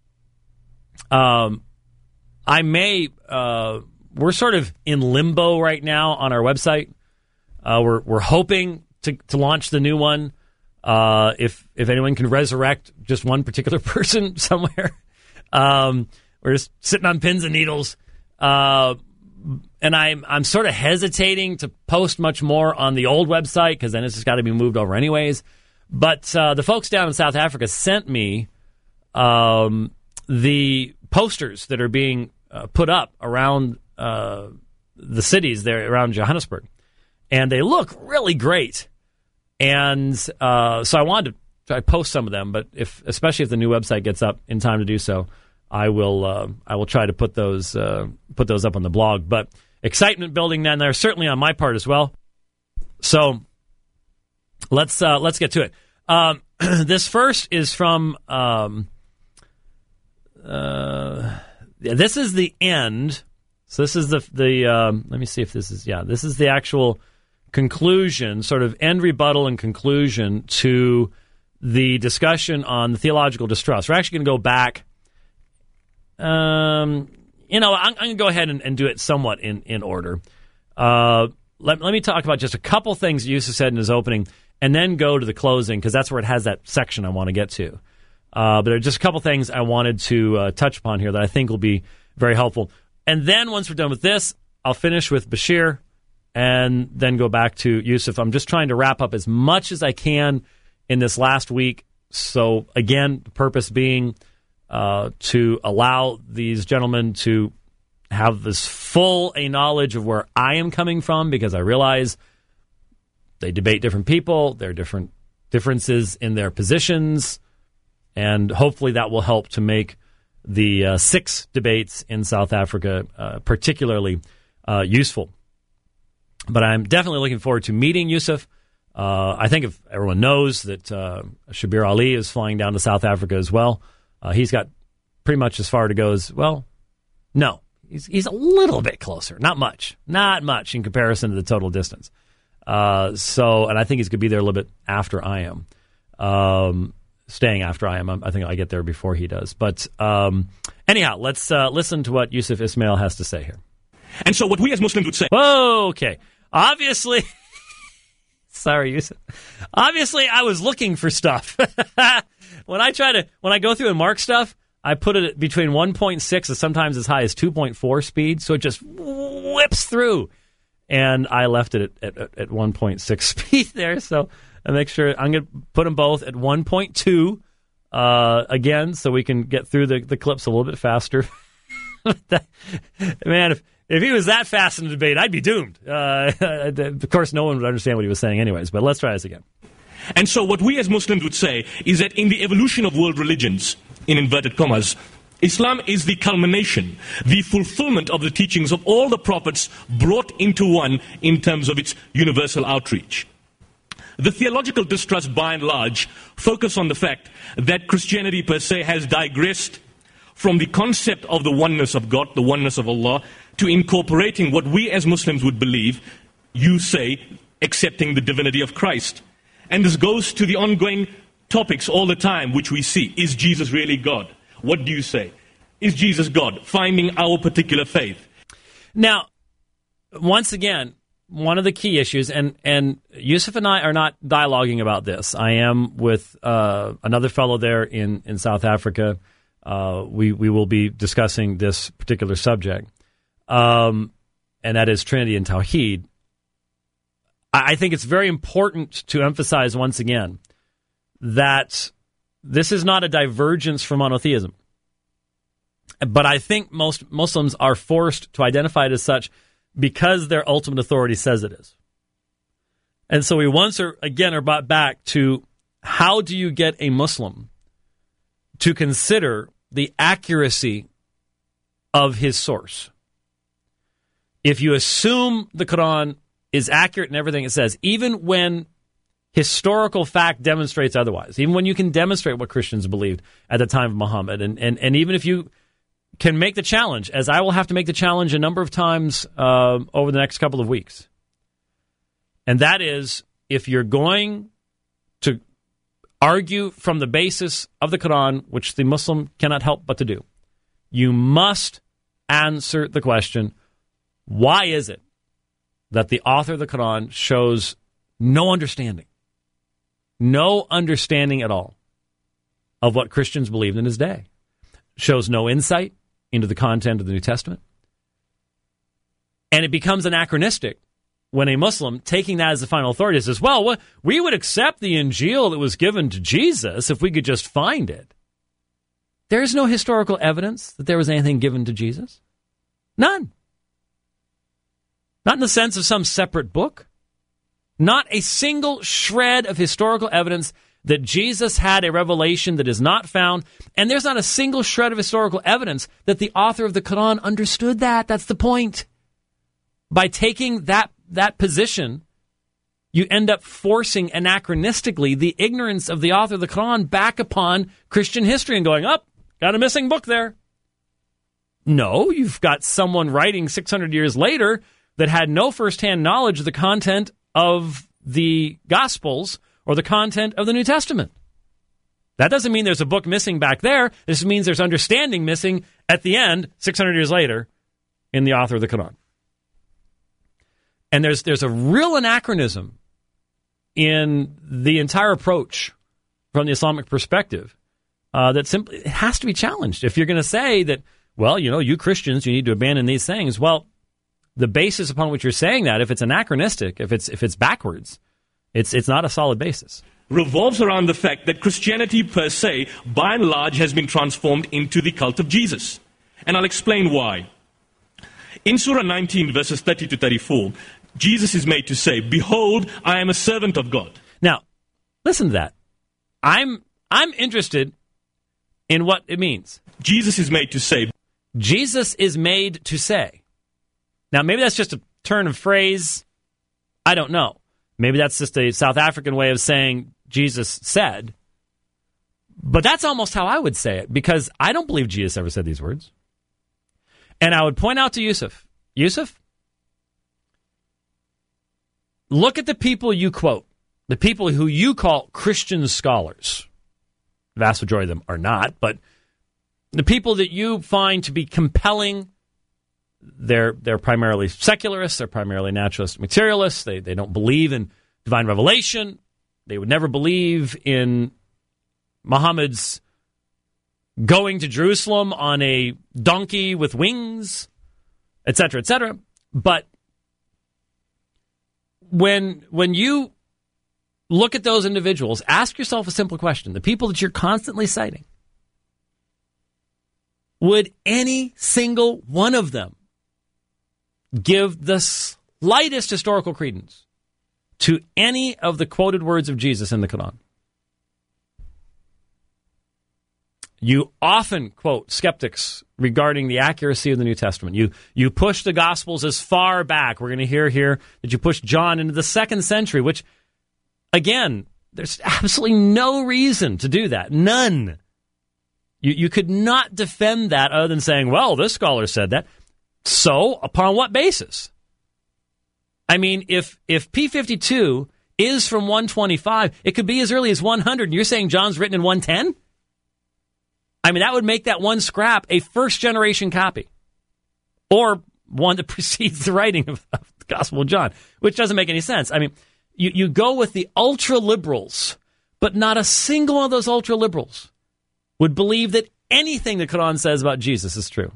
um, I may... Uh, We're sort of in limbo right now on our website. Uh, we're we're hoping to, to launch the new one. Uh, if if anyone can resurrect just one particular person somewhere, um, we're just sitting on pins and needles. Uh, and I'm I'm sort of hesitating to post much more on the old website because then it's just got to be moved over anyways. But uh, the folks down in South Africa sent me um, the posters that are being uh, put up around Uh, the cities there around Johannesburg, and they look really great. And uh, so I wanted to try to post some of them, but if, especially if the new website gets up in time to do so, I will uh, I will try to put those uh, put those up on the blog. But excitement building down there, certainly on my part as well. So let's uh, let's get to it. Um, this first is from um, uh, this is the end. So this is the, the um, let me see if this is, yeah, this is the actual conclusion, sort of end rebuttal and conclusion to the discussion on the theological distrust. We're actually going to go back. Um, you know, I'm, I'm going to go ahead and, and do it somewhat in, in order. Uh, let, let me talk about just a couple things Yusuf said in his opening and then go to the closing because that's where it has that section I want to get to. Uh, but there are just a couple things I wanted to uh, touch upon here that I think will be very helpful. And then once we're done with this, I'll finish with Bashir and then go back to Yusuf. I'm just trying to wrap up as much as I can in this last week. So, again, the purpose being uh, to allow these gentlemen to have this full a knowledge of where I am coming from, because I realize they debate different people. There are different differences in their positions. And hopefully that will help to make the uh, six debates in South Africa uh, particularly uh, useful. But I'm definitely looking forward to meeting Yusuf. Uh, I think if everyone knows that uh, Shabir Ali is flying down to South Africa as well. Uh, he's got pretty much as far to go as, well, no. He's, he's a little bit closer. Not much. Not much in comparison to the total distance. Uh, so, and I think he's going to be there a little bit after I am. Um, staying after I am. I think I get there before he does. But um, anyhow, let's uh, listen to what Yusuf Ismail has to say here. And so what we as Muslims would say... Whoa, okay. Obviously... Sorry, Yusuf. Obviously, I was looking for stuff. when I try to, when I go through and mark stuff, I put it at between one point six and sometimes as high as two point four speed, so it just whips through. And I left it at, at, at one point six speed there, so I make sure I'm going to put them both at one point two uh, again, so we can get through the, the clips a little bit faster. that, man, if if he was that fast in the debate, I'd be doomed. Uh, of course, no one would understand what he was saying anyways, but let's try this again. And so what we as Muslims would say is that in the evolution of world religions, in inverted commas, Islam is the culmination, the fulfillment of the teachings of all the prophets brought into one in terms of its universal outreach. The theological distrust, by and large, focus on the fact that Christianity per se has digressed from the concept of the oneness of God, the oneness of Allah, to incorporating what we as Muslims would believe, you say, accepting the divinity of Christ. And this goes to the ongoing topics all the time which we see. Is Jesus really God? What do you say? Is Jesus God? Finding our particular faith. Now, once again, one of the key issues, and, and Yusuf and I are not dialoguing about this. I am with uh, another fellow there in, in South Africa. Uh, we, we will be discussing this particular subject, um, and that is Trinity and Tawheed. I, I think it's very important to emphasize once again that this is not a divergence from monotheism. But I think most Muslims are forced to identify it as such because their ultimate authority says it is. And so we once are, again, are brought back to how do you get a Muslim to consider the accuracy of his source? If you assume the Quran is accurate in everything it says, even when historical fact demonstrates otherwise, even when you can demonstrate what Christians believed at the time of Muhammad, and, and, and even if you can make the challenge, as I will have to make the challenge a number of times uh, over the next couple of weeks, and that is, if you're going to argue from the basis of the Quran, which the Muslim cannot help but to do, you must answer the question, why is it that the author of the Quran shows no understanding, no understanding at all of what Christians believed in his day, shows no insight into the content of the New Testament, and it becomes anachronistic when a Muslim, taking that as the final authority, says, well, we would accept the Injil that was given to Jesus if we could just find it. There is no historical evidence that there was anything given to Jesus. None. Not in the sense of some separate book. Not a single shred of historical evidence that Jesus had a revelation that is not found. And there's not a single shred of historical evidence that the author of the Quran understood that. That's the point. By taking that that position, you end up forcing anachronistically the ignorance of the author of the Quran back upon Christian history and going, up, oh, got a missing book there. No, you've got someone writing six hundred years later that had no firsthand knowledge of the content of the Gospels or the content of the New Testament. That doesn't mean there's a book missing back there. This means there's understanding missing at the end, six hundred years later, in the author of the Quran. And there's there's a real anachronism in the entire approach from the Islamic perspective uh, that simply it has to be challenged. If you're going to say that, well, you know, you Christians, you need to abandon these things, well, the basis upon which you're saying that, if it's anachronistic, if it's if it's backwards, it's it's not a solid basis. Revolves around the fact that Christianity per se, by and large, has been transformed into the cult of Jesus. And I'll explain why. In Surah nineteen, verses thirty to thirty-four, Jesus is made to say, behold, I am a servant of God. Now, listen to that. I'm I'm interested in what it means. Jesus is made to say. Jesus is made to say. Now, maybe that's just a turn of phrase. I don't know. Maybe that's just a South African way of saying Jesus said. But that's almost how I would say it, because I don't believe Jesus ever said these words. And I would point out to Yusuf, Yusuf, look at the people you quote, the people who you call Christian scholars. The vast majority of them are not, but the people that you find to be compelling, they're they're primarily secularists, they're primarily naturalist materialists, they, they don't believe in divine revelation, they would never believe in Muhammad's going to Jerusalem on a donkey with wings, et cetera, et cetera. But when when you look at those individuals, ask yourself a simple question. The people that you're constantly citing, would any single one of them give the slightest historical credence to any of the quoted words of Jesus in the Quran? You often quote skeptics regarding the accuracy of the New Testament. You you push the Gospels as far back. We're going to hear here that you push John into the second century, which, again, there's absolutely no reason to do that. None. You you could not defend that other than saying, well, this scholar said that. So, upon what basis? I mean, if if P fifty-two is from one twenty-five, it could be as early as one hundred, and you're saying John's written in one ten? I mean, that would make that one scrap a first-generation copy, or one that precedes the writing of, of the Gospel of John, which doesn't make any sense. I mean, you, you go with the ultra-liberals, but not a single one of those ultra-liberals would believe that anything the Quran says about Jesus is true.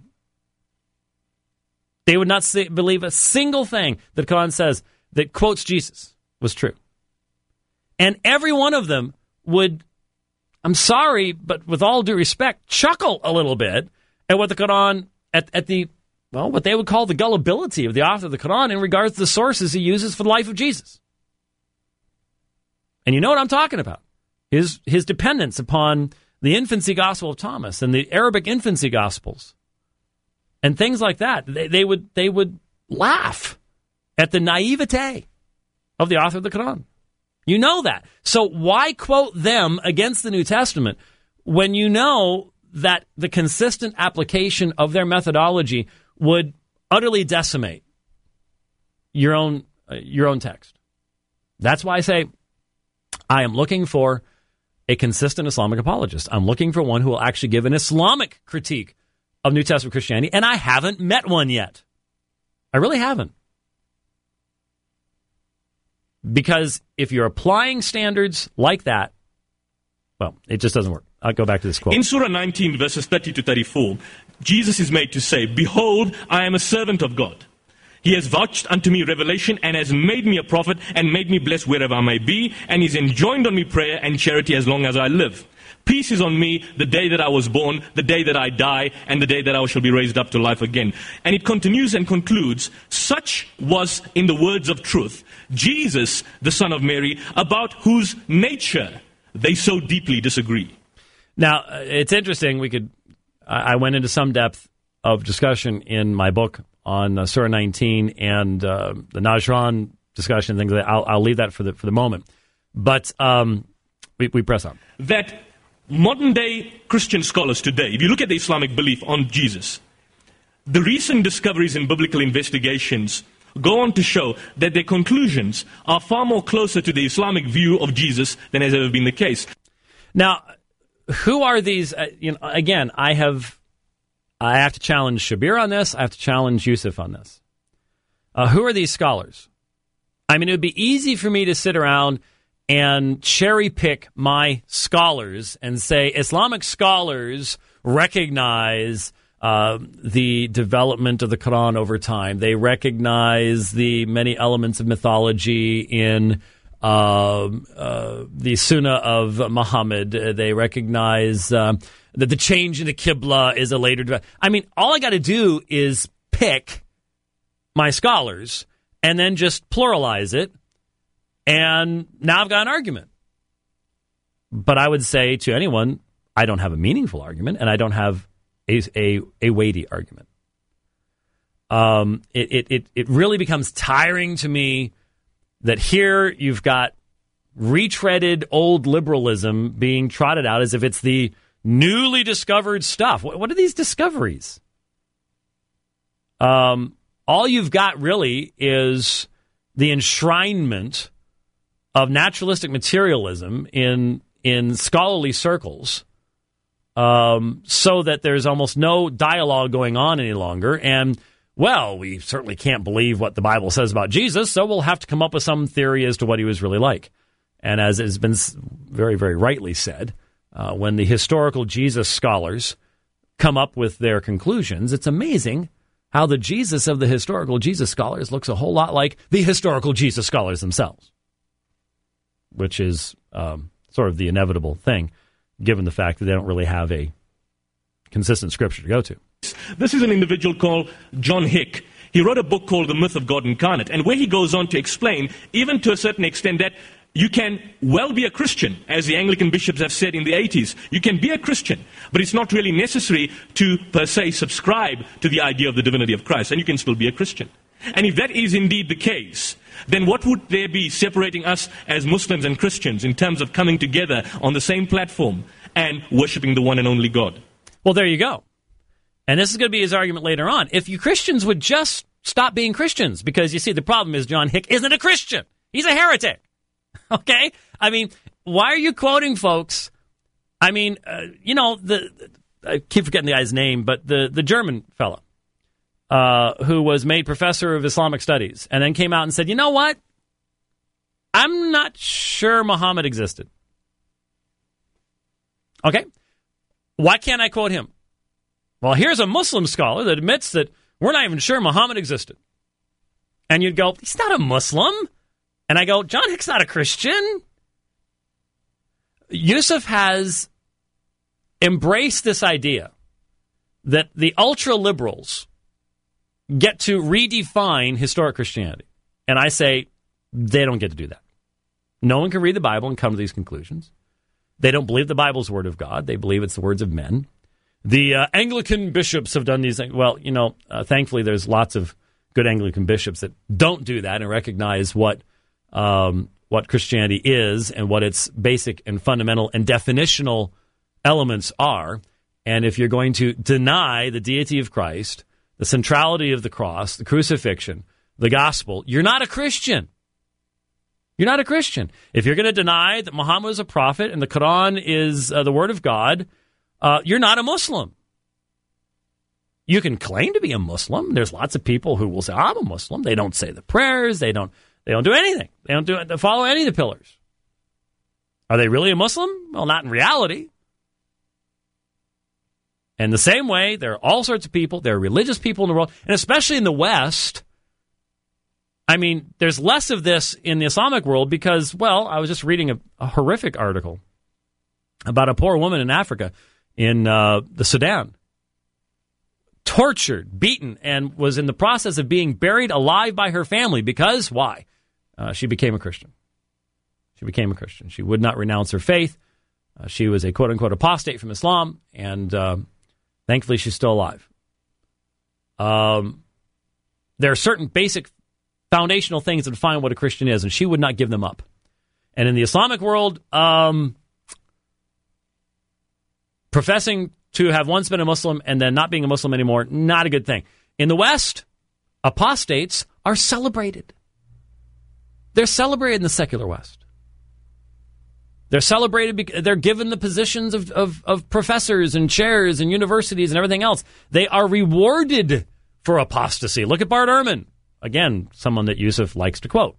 They would not say, believe a single thing that the Quran says that quotes Jesus was true. And every one of them would, I'm sorry, but with all due respect, chuckle a little bit at what the Quran, at, at the, well, what they would call the gullibility of the author of the Quran in regards to the sources he uses for the life of Jesus. And you know what I'm talking about. His, his dependence upon the infancy gospel of Thomas and the Arabic infancy gospels and things like that. They, they would they would laugh at the naivete of the author of the Quran. You know that. So why quote them against the New Testament when you know that the consistent application of their methodology would utterly decimate your own uh, your own text? That's why I say I am looking for a consistent Islamic apologist. I'm looking for one who will actually give an Islamic critique of New Testament Christianity, and I haven't met one yet. I really haven't. Because if you're applying standards like that, well, it just doesn't work. I'll go back to this quote. In Surah nineteen, verses thirty to thirty-four, Jesus is made to say, "Behold, I am a servant of God. He has vouched unto me revelation and has made me a prophet and made me blessed wherever I may be, and he's enjoined on me prayer and charity as long as I live. Peace is on me the day that I was born, the day that I die, and the day that I shall be raised up to life again." And it continues and concludes, "Such was in the words of truth, Jesus, the son of Mary, about whose nature they so deeply disagree." Now, it's interesting. We could. I went into some depth of discussion in my book on uh, Surah nineteen and uh, the Najran discussion, things like that. I'll, I'll leave that for the for the moment. But um, we, we press on. That modern-day Christian scholars today, if you look at the Islamic belief on Jesus, the recent discoveries in biblical investigations go on to show that their conclusions are far more closer to the Islamic view of Jesus than has ever been the case. Now, who are these? Uh, you know, again, I have, I have to challenge Shabir on this. I have to challenge Yusuf on this. Uh, who are these scholars? I mean, it would be easy for me to sit around and cherry pick my scholars and say Islamic scholars recognize uh, the development of the Quran over time. They recognize the many elements of mythology in uh, uh, the Sunnah of Muhammad. They recognize uh, that the change in the Qibla is a later development. I mean, all I got to do is pick my scholars and then just pluralize it. And now I've got an argument. But I would say to anyone, I don't have a meaningful argument, and I don't have a a, a weighty argument. Um, it, it it it really becomes tiring to me that here you've got retreaded old liberalism being trotted out as if it's the newly discovered stuff. What, what are these discoveries? Um, all you've got really is the enshrinement of naturalistic materialism in in scholarly circles, um, so that there's almost no dialogue going on any longer. And, well, we certainly can't believe what the Bible says about Jesus, so we'll have to come up with some theory as to what he was really like. And as has been very, very rightly said, uh, when the historical Jesus scholars come up with their conclusions, it's amazing how the Jesus of the historical Jesus scholars looks a whole lot like the historical Jesus scholars themselves, which is um, sort of the inevitable thing, given the fact that they don't really have a consistent scripture to go to. This is an individual called John Hick. He wrote a book called The Myth of God Incarnate, and where he goes on to explain, even to a certain extent, that you can well be a Christian, as the Anglican bishops have said in the eighties. You can be a Christian, but it's not really necessary to, per se, subscribe to the idea of the divinity of Christ, and you can still be a Christian. And if that is indeed the case, then what would there be separating us as Muslims and Christians in terms of coming together on the same platform and worshiping the one and only God? Well, there you go. And this is going to be his argument later on. If you Christians would just stop being Christians, because you see, the problem is John Hick isn't a Christian. He's a heretic. Okay? I mean, why are you quoting folks? I mean, uh, you know, the, the I keep forgetting the guy's name, but the, the German fellow uh, who was made professor of Islamic studies and then came out and said, you know what? I'm not sure Muhammad existed. Okay? Why can't I quote him? Well, here's a Muslim scholar that admits that we're not even sure Muhammad existed. And you'd go, he's not a Muslim. And I go, John Hick's not a Christian. Yusuf has embraced this idea that the ultra-liberals get to redefine historic Christianity. And I say, they don't get to do that. No one can read the Bible and come to these conclusions. They don't believe the Bible's word of God. They believe it's the words of men. The uh, Anglican bishops have done these things. Well, you know, uh, thankfully there's lots of good Anglican bishops that don't do that and recognize what um, what Christianity is and what its basic and fundamental and definitional elements are. And if you're going to deny the deity of Christ, the centrality of the cross, the crucifixion, the gospel, you're not a Christian. You're not a Christian. If you're going to deny that Muhammad is a prophet and the Quran is uh, the word of God, uh, you're not a Muslim. You can claim to be a Muslim. There's lots of people who will say, I'm a Muslim. They don't say the prayers. They don't They don't do anything. They don't do they follow any of the pillars. Are they really a Muslim? Well, not in reality. And the same way, there are all sorts of people. There are religious people in the world, and especially in the West. I mean, there's less of this in the Islamic world because, well, I was just reading a, a horrific article about a poor woman in Africa, in uh, the Sudan, tortured, beaten, and was in the process of being buried alive by her family because, why? Uh, she became a Christian. She became a Christian. She would not renounce her faith. Uh, she was a quote-unquote apostate from Islam, and uh, thankfully she's still alive. Um, there are certain basic foundational things that define what a Christian is, and she would not give them up. And in the Islamic world, um, professing to have once been a Muslim and then not being a Muslim anymore, not a good thing. In the West, apostates are celebrated. They're celebrated in the secular West. They're celebrated because they're given the positions of, of, of professors and chairs and universities and everything else. They are rewarded for apostasy. Look at Bart Ehrman. Again, someone that Yusuf likes to quote.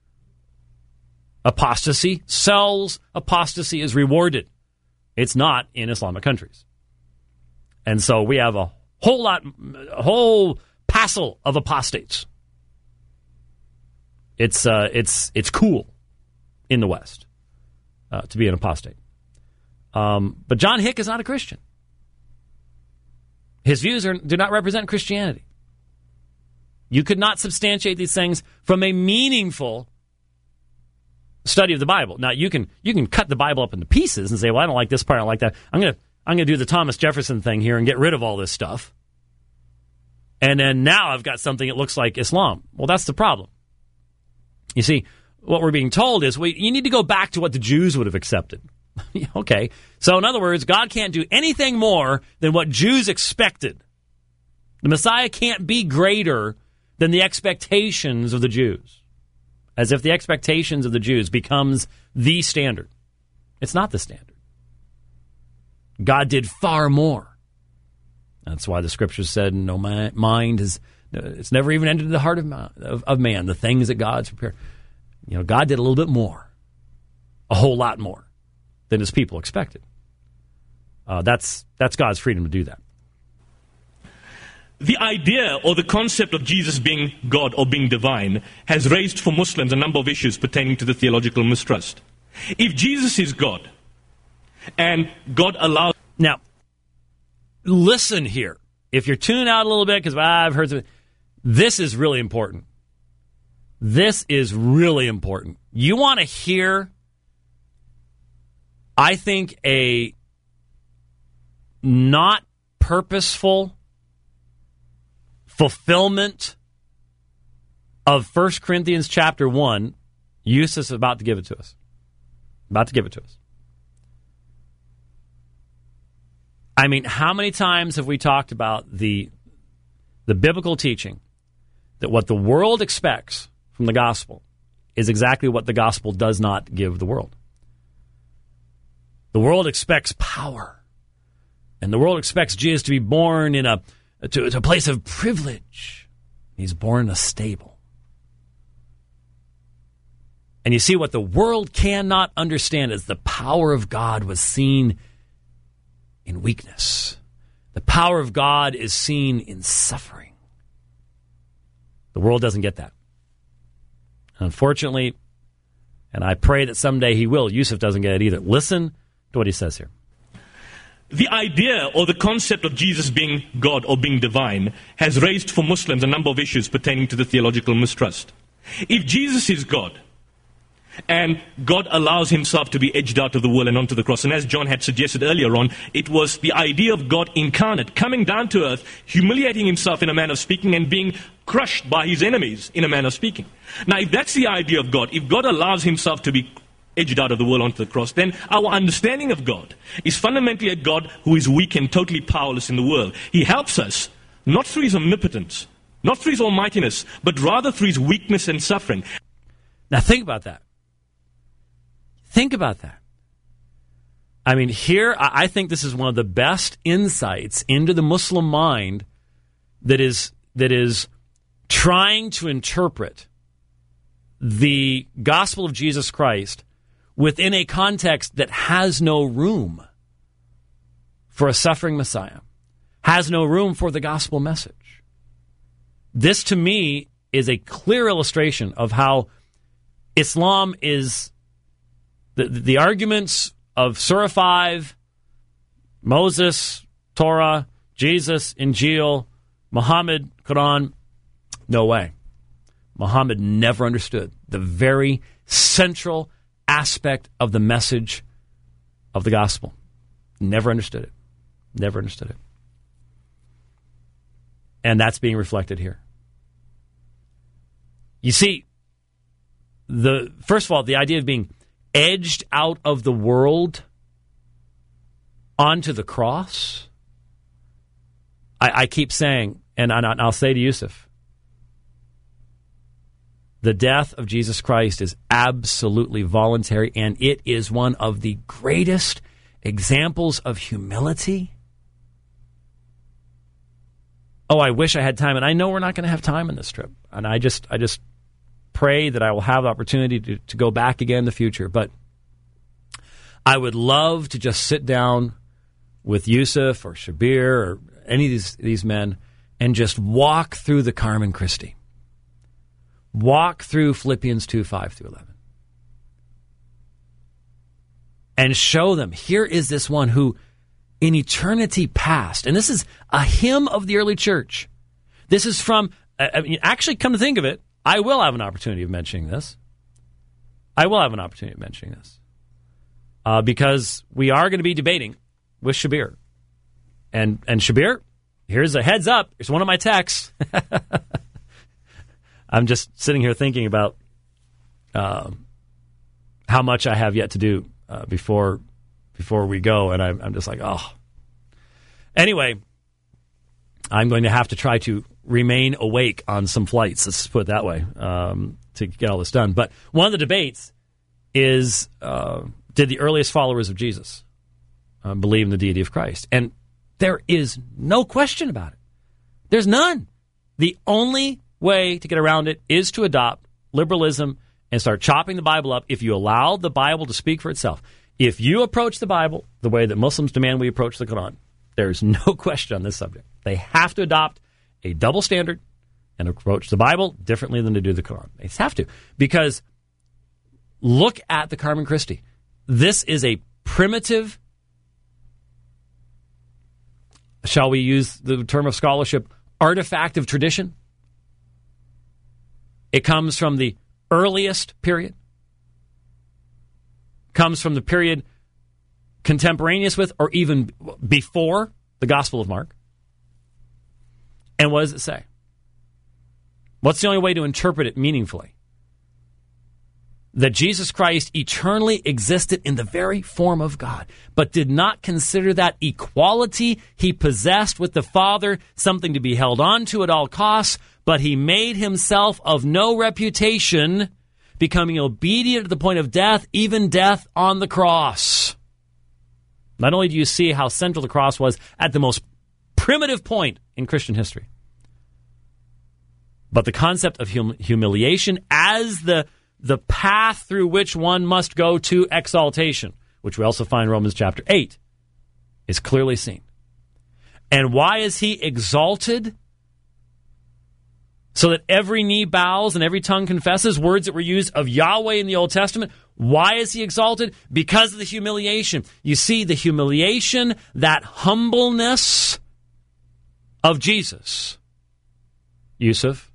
Apostasy sells. Apostasy is rewarded. It's not in Islamic countries. And so we have a whole lot, a whole passel of apostates. It's uh, it's it's cool in the West uh, to be an apostate. Um, but John Hick is not a Christian. His views are, do not represent Christianity. You could not substantiate these things from a meaningful study of the Bible. Now, you can you can cut the Bible up into pieces and say, well, I don't like this part, I don't like that. I'm going to I'm going to do the Thomas Jefferson thing here and get rid of all this stuff. And then now I've got something that looks like Islam. Well, that's the problem. You see, what we're being told is, well, you need to go back to what the Jews would have accepted. Okay. So, in other words, God can't do anything more than what Jews expected. The Messiah can't be greater than the expectations of the Jews. As if the expectations of the Jews becomes the standard. It's not the standard. God did far more. That's why the scriptures said, no mind is, it's never even entered the heart of man, of, of man, the things that God's prepared. You know, God did a little bit more, a whole lot more than his people expected. Uh, that's that's God's freedom to do that. The idea or the concept of Jesus being God or being divine has raised for Muslims a number of issues pertaining to the theological mistrust. If Jesus is God, and God allows... Now, listen here. If you're tuning out a little bit, because ah, I've heard something, this is really important. This is really important. You want to hear, I think, a not purposeful fulfillment of First Corinthians chapter one. Yusuf is about to give it to us. About to give it to us. I mean, how many times have we talked about the the biblical teaching that what the world expects from the gospel is exactly what the gospel does not give the world? The world expects power. And the world expects Jesus to be born in a to, to a place of privilege. He's born in a stable. And you see, what the world cannot understand is the power of God was seen in weakness. The power of God is seen in suffering. The world doesn't get that. Unfortunately, and I pray that someday he will, Yusuf doesn't get it either. Listen to what he says here. The idea or the concept of Jesus being God or being divine has raised for Muslims a number of issues pertaining to the theological mistrust. If Jesus is God, and God allows himself to be edged out of the world and onto the cross, and as John had suggested earlier on, it was the idea of God incarnate, coming down to earth, humiliating himself in a manner of speaking, and being crushed by his enemies in a manner of speaking. Now, if that's the idea of God, if God allows himself to be edged out of the world onto the cross, then our understanding of God is fundamentally a God who is weak and totally powerless in the world. He helps us, not through his omnipotence, not through his almightiness, but rather through his weakness and suffering. Now think about that. Think about that. I mean, here, I think this is one of the best insights into the Muslim mind that is that is trying to interpret the gospel of Jesus Christ within a context that has no room for a suffering Messiah, has no room for the gospel message. This, to me, is a clear illustration of how Islam is... The, the arguments of Surah five, Moses, Torah, Jesus, Injil, Muhammad, Quran, no way. Muhammad never understood the very central aspect of the message of the gospel. Never understood it. Never understood it. And that's being reflected here. You see, the first of all, the idea of being edged out of the world onto the cross. I, I keep saying, and I, I'll say to Yusuf, the death of Jesus Christ is absolutely voluntary, and it is one of the greatest examples of humility. Oh, I wish I had time, and I know we're not going to have time in this trip. And I just, I just pray that I will have the opportunity to, to go back again in the future. But I would love to just sit down with Yusuf or Shabir or any of these, these men and just walk through the Carmen Christi. Walk through Philippians two, five through eleven. And show them, here is this one who in eternity past, and this is a hymn of the early church. This is from, I mean, actually come to think of it, I will have an opportunity of mentioning this. I will have an opportunity of mentioning this. Uh, because we are going to be debating with Shabir. And and Shabir, here's a heads up. Here's one of my texts. I'm just sitting here thinking about uh, how much I have yet to do uh, before before we go. And I'm, I'm just like, oh. Anyway, I'm going to have to try to remain awake on some flights, let's put it that way, um, to get all this done. But one of the debates is, uh, did the earliest followers of Jesus uh, believe in the deity of Christ? And there is no question about it. There's none. The only way to get around it is to adopt liberalism and start chopping the Bible up if you allow the Bible to speak for itself. If you approach the Bible the way that Muslims demand we approach the Quran, there's no question on this subject. They have to adopt a double standard and approach the Bible differently than they do the Quran. They have to. Because look at the Carmen Christi. This is a primitive, shall we use the term of scholarship, artifact of tradition. It comes from the earliest period. Comes from the period contemporaneous with or even before the Gospel of Mark. And what does it say? What's the only way to interpret it meaningfully? That Jesus Christ eternally existed in the very form of God, but did not consider that equality he possessed with the Father something to be held on to at all costs, but he made himself of no reputation, becoming obedient to the point of death, even death on the cross. Not only do you see how central the cross was at the most primitive point in Christian history, but the concept of hum- humiliation as the, the path through which one must go to exaltation, which we also find in Romans chapter eight, is clearly seen. And why is he exalted? So that every knee bows and every tongue confesses, words that were used of Yahweh in the Old Testament. Why is he exalted? Because of the humiliation. You see, the humiliation, that humbleness of Jesus, Yusuf,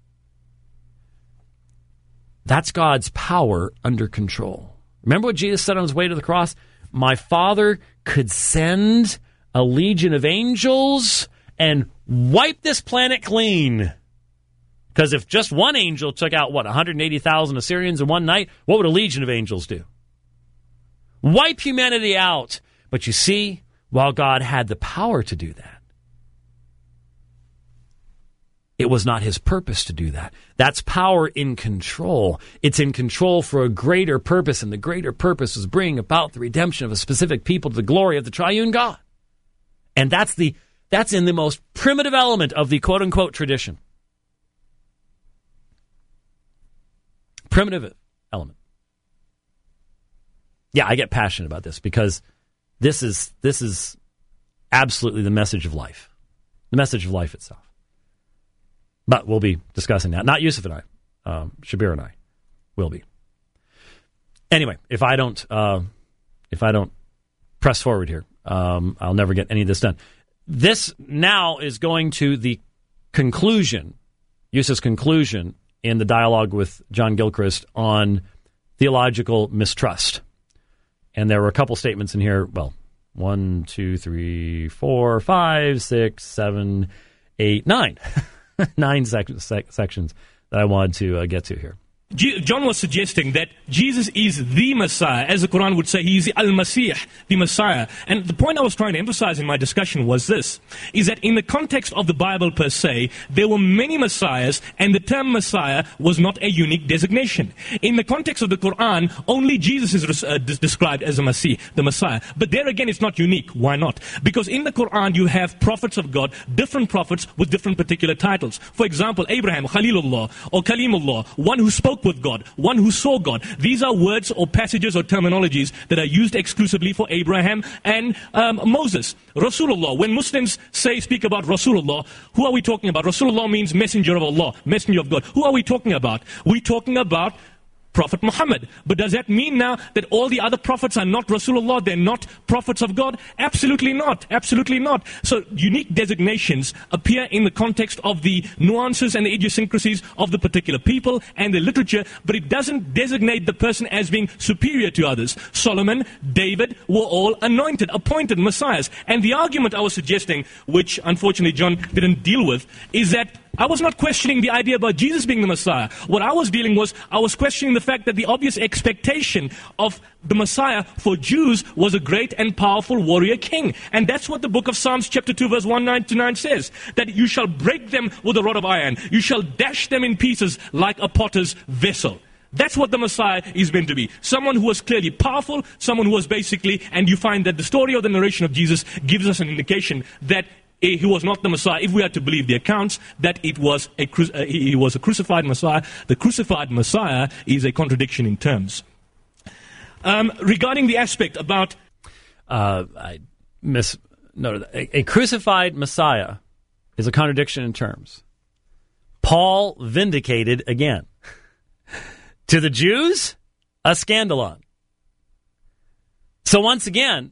that's God's power under control. Remember what Jesus said on his way to the cross? My Father could send a legion of angels and wipe this planet clean. Because if just one angel took out, what, one hundred eighty thousand Assyrians in one night, what would a legion of angels do? Wipe humanity out. But you see, while God had the power to do that, it was not his purpose to do that. That's power in control. It's in control for a greater purpose, and the greater purpose is bringing about the redemption of a specific people to the glory of the triune God. And that's the that's in the most primitive element of the quote-unquote tradition. Primitive element. Yeah, I get passionate about this because this is this is absolutely the message of life. The message of life itself. But we'll be discussing that. Not Yusuf and I. Um, Shabir and I will be. Anyway, if I don't uh, if I don't press forward here, um, I'll never get any of this done. This now is going to the conclusion, Yusuf's conclusion, in the dialogue with John Gilchrist on theological mistrust. And there were a couple statements in here, well, one, two, three, four, five, six, seven, eight, nine. nine sec- sec- sections that I wanted to uh, get to here. G- John was suggesting that Jesus is the Messiah. As the Quran would say, he is the Al-Masih, the Messiah. And the point I was trying to emphasize in my discussion was this, is that in the context of the Bible per se, there were many Messiahs, and the term Messiah was not a unique designation. In the context of the Quran, only Jesus is uh, des- described as a Masih, the Messiah. But there again, it's not unique. Why not? Because in the Quran, you have prophets of God, different prophets with different particular titles. For example, Abraham, Khalilullah, or Kalimullah, one who spoke with God, one who saw God. These are words or passages or terminologies that are used exclusively for Abraham and um, Moses. Rasulullah, when Muslims say, speak about Rasulullah, who are we talking about? Rasulullah means messenger of Allah, messenger of God. Who are we talking about? We're talking about Prophet Muhammad. But does that mean now that all the other prophets are not Rasulullah? They're not prophets of God? Absolutely not. Absolutely not. So unique designations appear in the context of the nuances and the idiosyncrasies of the particular people and the literature, but it doesn't designate the person as being superior to others. Solomon, David were all anointed, appointed messiahs. And the argument I was suggesting, which unfortunately John didn't deal with, is that I was not questioning the idea about Jesus being the Messiah. What I was dealing was, I was questioning the fact that the obvious expectation of the Messiah for Jews was a great and powerful warrior king. And that's what the book of Psalms chapter two verse one nine to nine says. That you shall break them with a rod of iron. You shall dash them in pieces like a potter's vessel. That's what the Messiah is meant to be. Someone who was clearly powerful, someone who was basically, and you find that the story of the narration of Jesus gives us an indication that he was not the Messiah, if we are to believe the accounts, that it was a cru- uh, he was a crucified Messiah. The crucified Messiah is a contradiction in terms. Um, regarding the aspect about... Uh, I miss... No, a, a crucified Messiah is a contradiction in terms. Paul vindicated again. To the Jews, a scandalon. So once again,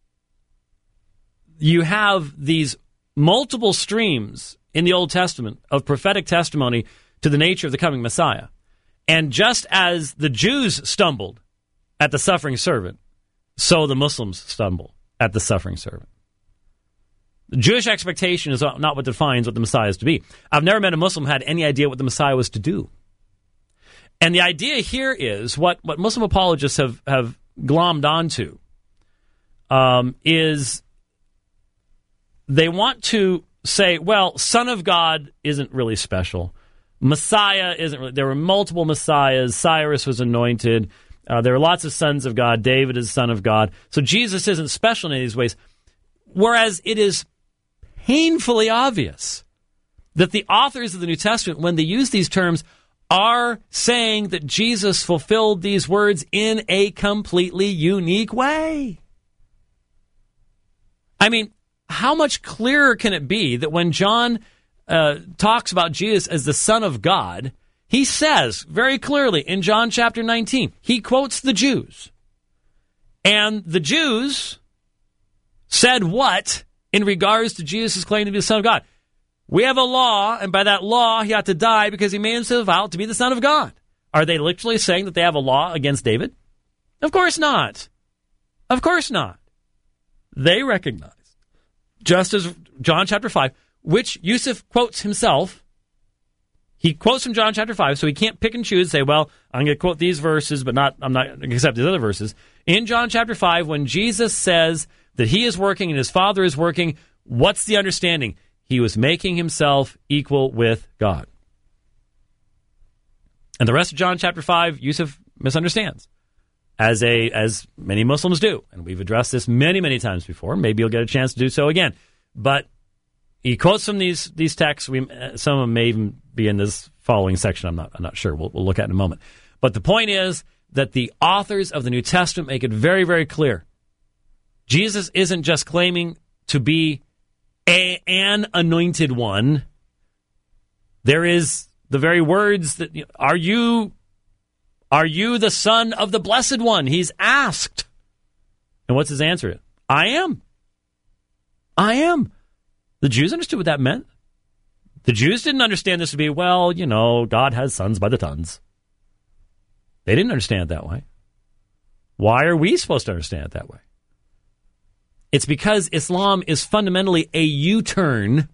you have these multiple streams in the Old Testament of prophetic testimony to the nature of the coming Messiah. And just as the Jews stumbled at the suffering servant, so the Muslims stumble at the suffering servant. The Jewish expectation is not what defines what the Messiah is to be. I've never met a Muslim who had any idea what the Messiah was to do. And the idea here is, what, what Muslim apologists have, have glommed onto, um, is they want to say, well, Son of God isn't really special. Messiah isn't really... There were multiple Messiahs. Cyrus was anointed. Uh, there are lots of sons of God. David is son of God. So Jesus isn't special in any of these ways. Whereas it is painfully obvious that the authors of the New Testament, when they use these terms, are saying that Jesus fulfilled these words in a completely unique way. I mean, how much clearer can it be that when John uh, talks about Jesus as the Son of God, he says very clearly in John chapter nineteen, he quotes the Jews. And the Jews said what in regards to Jesus' claim to be the Son of God? We have a law, and by that law, he ought to die because he made himself out to be the Son of God. Are they literally saying that they have a law against David? Of course not. Of course not. They recognize, just as John chapter five, which Yusuf quotes himself, he quotes from John chapter five, so he can't pick and choose and say, well, I'm going to quote these verses, but not I'm not going to accept these other verses. In John chapter five, when Jesus says that he is working and his Father is working, what's the understanding? He was making himself equal with God. And the rest of John chapter five, Yusuf misunderstands, as a as many Muslims do. And we've addressed this many, many times before. Maybe you'll get a chance to do so again. But he quotes from these these texts. We, some of them may even be in this following section. I'm not I'm not sure. We'll, we'll look at it in a moment. But the point is that the authors of the New Testament make it very, very clear. Jesus isn't just claiming to be a, an anointed one. There is the very words that, are you, are you the Son of the Blessed One? He's asked. And what's his answer? I am. I am. The Jews understood what that meant. The Jews didn't understand this to be, well, you know, God has sons by the tons. They didn't understand it that way. Why are we supposed to understand it that way? It's because Islam is fundamentally a U-turn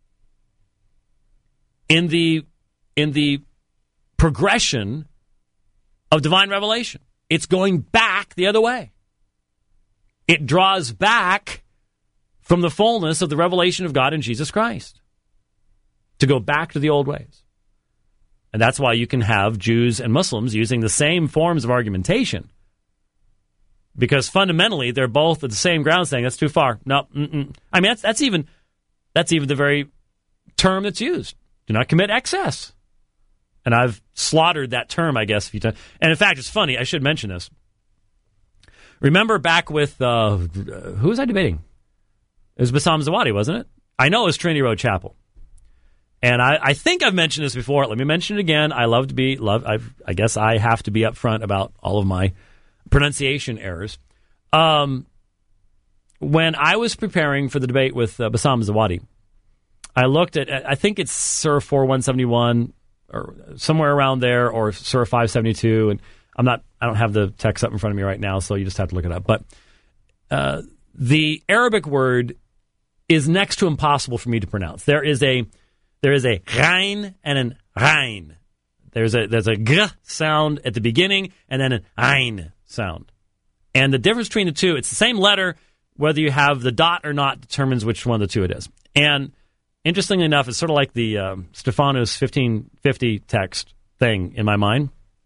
in the in the progression of divine revelation. It's going back the other way. It draws back from the fullness of the revelation of God in Jesus Christ to go back to the old ways. And that's why you can have Jews and Muslims using the same forms of argumentation, because fundamentally they're both at the same ground saying that's too far. No, mm-mm. I mean that's that's even that's even the very term that's used. Do not commit excess. And I've slaughtered that term, I guess, a few times. And in fact, it's funny. I should mention this. Remember back with uh, who was I debating? It was Bassam Zawadi, wasn't it? I know it was Trinity Road Chapel. And I, I think I've mentioned this before. Let me mention it again. I love to be, love. I've, I guess I have to be upfront about all of my pronunciation errors. Um, when I was preparing for the debate with uh, Bassam Zawadi, I looked at, I think it's Surah four one seventy-one or somewhere around there, or Surah five seventy-two. And I'm not, I don't have the text up in front of me right now, so you just have to look it up. But uh, the Arabic word is next to impossible for me to pronounce. There is a, there is a ghain and an ghain. There's a, there's a g sound at the beginning and then an ain sound. And the difference between the two, it's the same letter, whether you have the dot or not determines which one of the two it is. And interestingly enough, it's sort of like the um, Stephanus fifteen fifty text thing in my mind.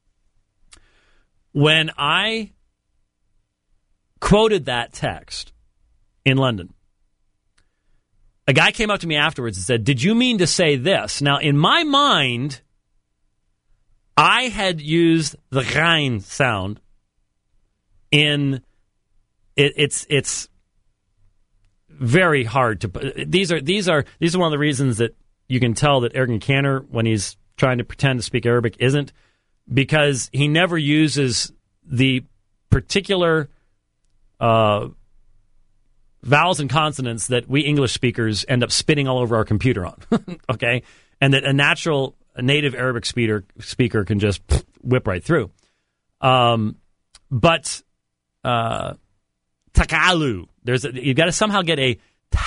When I quoted that text in London, a guy came up to me afterwards and said, "Did you mean to say this?" Now, in my mind, I had used the ghain sound in it, it's it's very hard to. These are these are these are one of the reasons that you can tell that Ergun Cantor, when he's trying to pretend to speak Arabic, isn't, because he never uses the particular uh, vowels and consonants that we English speakers end up spitting all over our computer on. Okay, and that a natural, a native Arabic speaker speaker can just whip right through. Um, but uh, takalu. There's a, you've got to somehow get a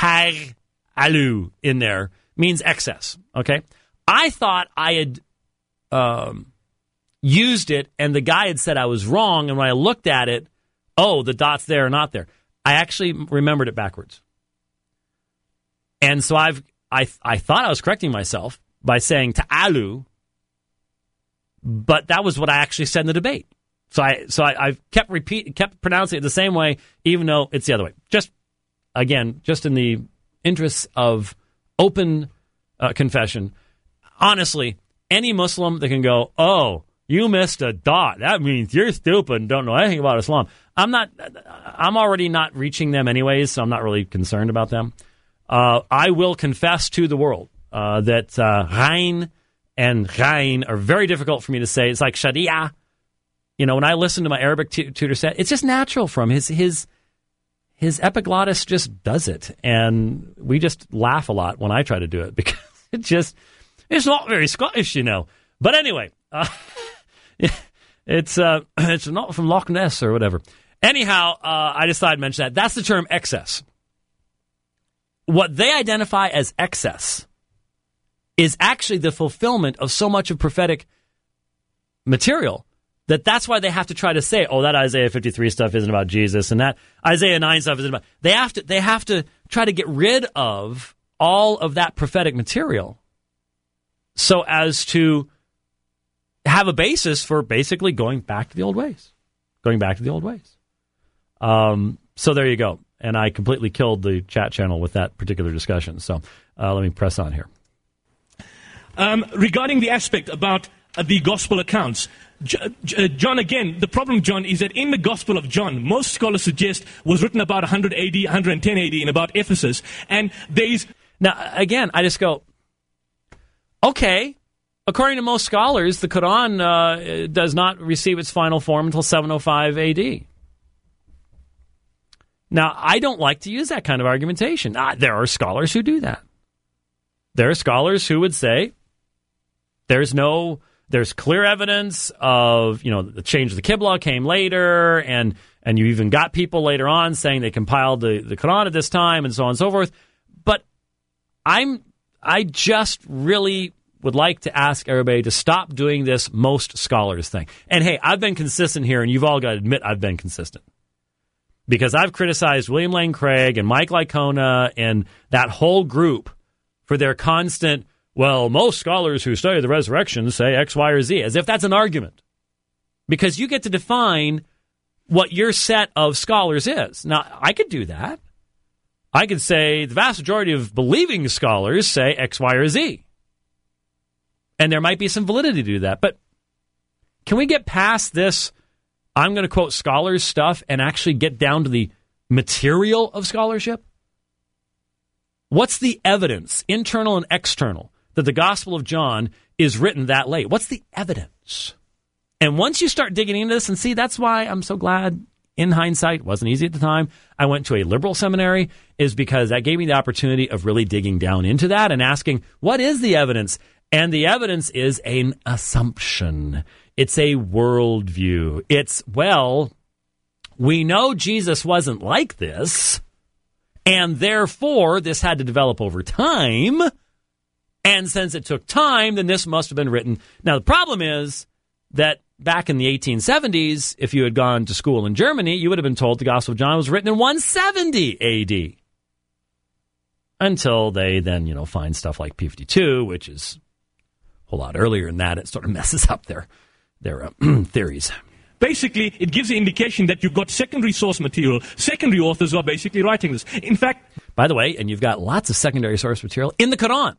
tag-alu in there, means excess, okay? I thought I had um, used it, and the guy had said I was wrong, and when I looked at it, oh, the dot's there or not there. I actually remembered it backwards. And so I've I I thought I was correcting myself by saying ta'alu, but that was what I actually said in the debate. So I so I, I kept repeat kept pronouncing it the same way, even though it's the other way. Just again, just in the interests of open uh, confession, honestly, any Muslim that can go, "Oh, you missed a dot. That means you're stupid and don't know anything about Islam." I'm not. I'm already not reaching them anyways, so I'm not really concerned about them. Uh, I will confess to the world uh, that uh, ghain and ghain are very difficult for me to say. It's like sharia. You know, when I listen to my Arabic t- tutor say, it's just natural from his his his epiglottis just does it, and we just laugh a lot when I try to do it because it just it's not very Scottish, you know. But anyway, uh, it's uh, it's not from Loch Ness or whatever. Anyhow, uh, I just thought I'd mention that. That's the term excess. What they identify as excess is actually the fulfillment of so much of prophetic material. That that's why they have to try to say, oh, that Isaiah fifty-three stuff isn't about Jesus, and that Isaiah nine stuff isn't about. They have to they have to try to get rid of all of that prophetic material, so as to have a basis for basically going back to the old ways, going back to the old ways. Um, so there you go, and I completely killed the chat channel with that particular discussion. So uh, let me press on here. Um, regarding the aspect about uh, the gospel accounts. John, again, the problem, John, is that in the Gospel of John, most scholars suggest was written about one hundred A D, one hundred ten A D, and about Ephesus. And there is... Now, again, I just go, okay, according to most scholars, the Quran uh, does not receive its final form until seven oh five A D. Now, I don't like to use that kind of argumentation. Ah, there are scholars who do that. There are scholars who would say there's no... There's clear evidence of, you know, the change of the Qibla came later, and and you even got people later on saying they compiled the, the Quran at this time, and so on and so forth. But I'm I just really would like to ask everybody to stop doing this most scholars thing. And hey, I've been consistent here, and you've all got to admit I've been consistent. Because I've criticized William Lane Craig and Mike Licona and that whole group for their constant, well, most scholars who study the resurrection say X, Y, or Z, as if that's an argument. Because you get to define what your set of scholars is. Now, I could do that. I could say the vast majority of believing scholars say X, Y, or Z. And there might be some validity to that. But can we get past this, I'm going to quote scholars stuff, and actually get down to the material of scholarship? What's the evidence, internal and external, that the Gospel of John is written that late? What's the evidence? And once you start digging into this, and see, that's why I'm so glad, in hindsight, it wasn't easy at the time, I went to a liberal seminary, is because that gave me the opportunity of really digging down into that and asking, what is the evidence? And the evidence is an assumption. It's a worldview. It's, well, we know Jesus wasn't like this, and therefore this had to develop over time. And since it took time, then this must have been written. Now, the problem is that back in the eighteen seventies, if you had gone to school in Germany, you would have been told the Gospel of John was written in one seventy A D. Until they then, you know, find stuff like P fifty-two, which is a whole lot earlier than that. It sort of messes up their, their uh, theories. Basically, it gives the indication that you've got secondary source material. Secondary authors are basically writing this. In fact... By the way, and you've got lots of secondary source material in the Quran.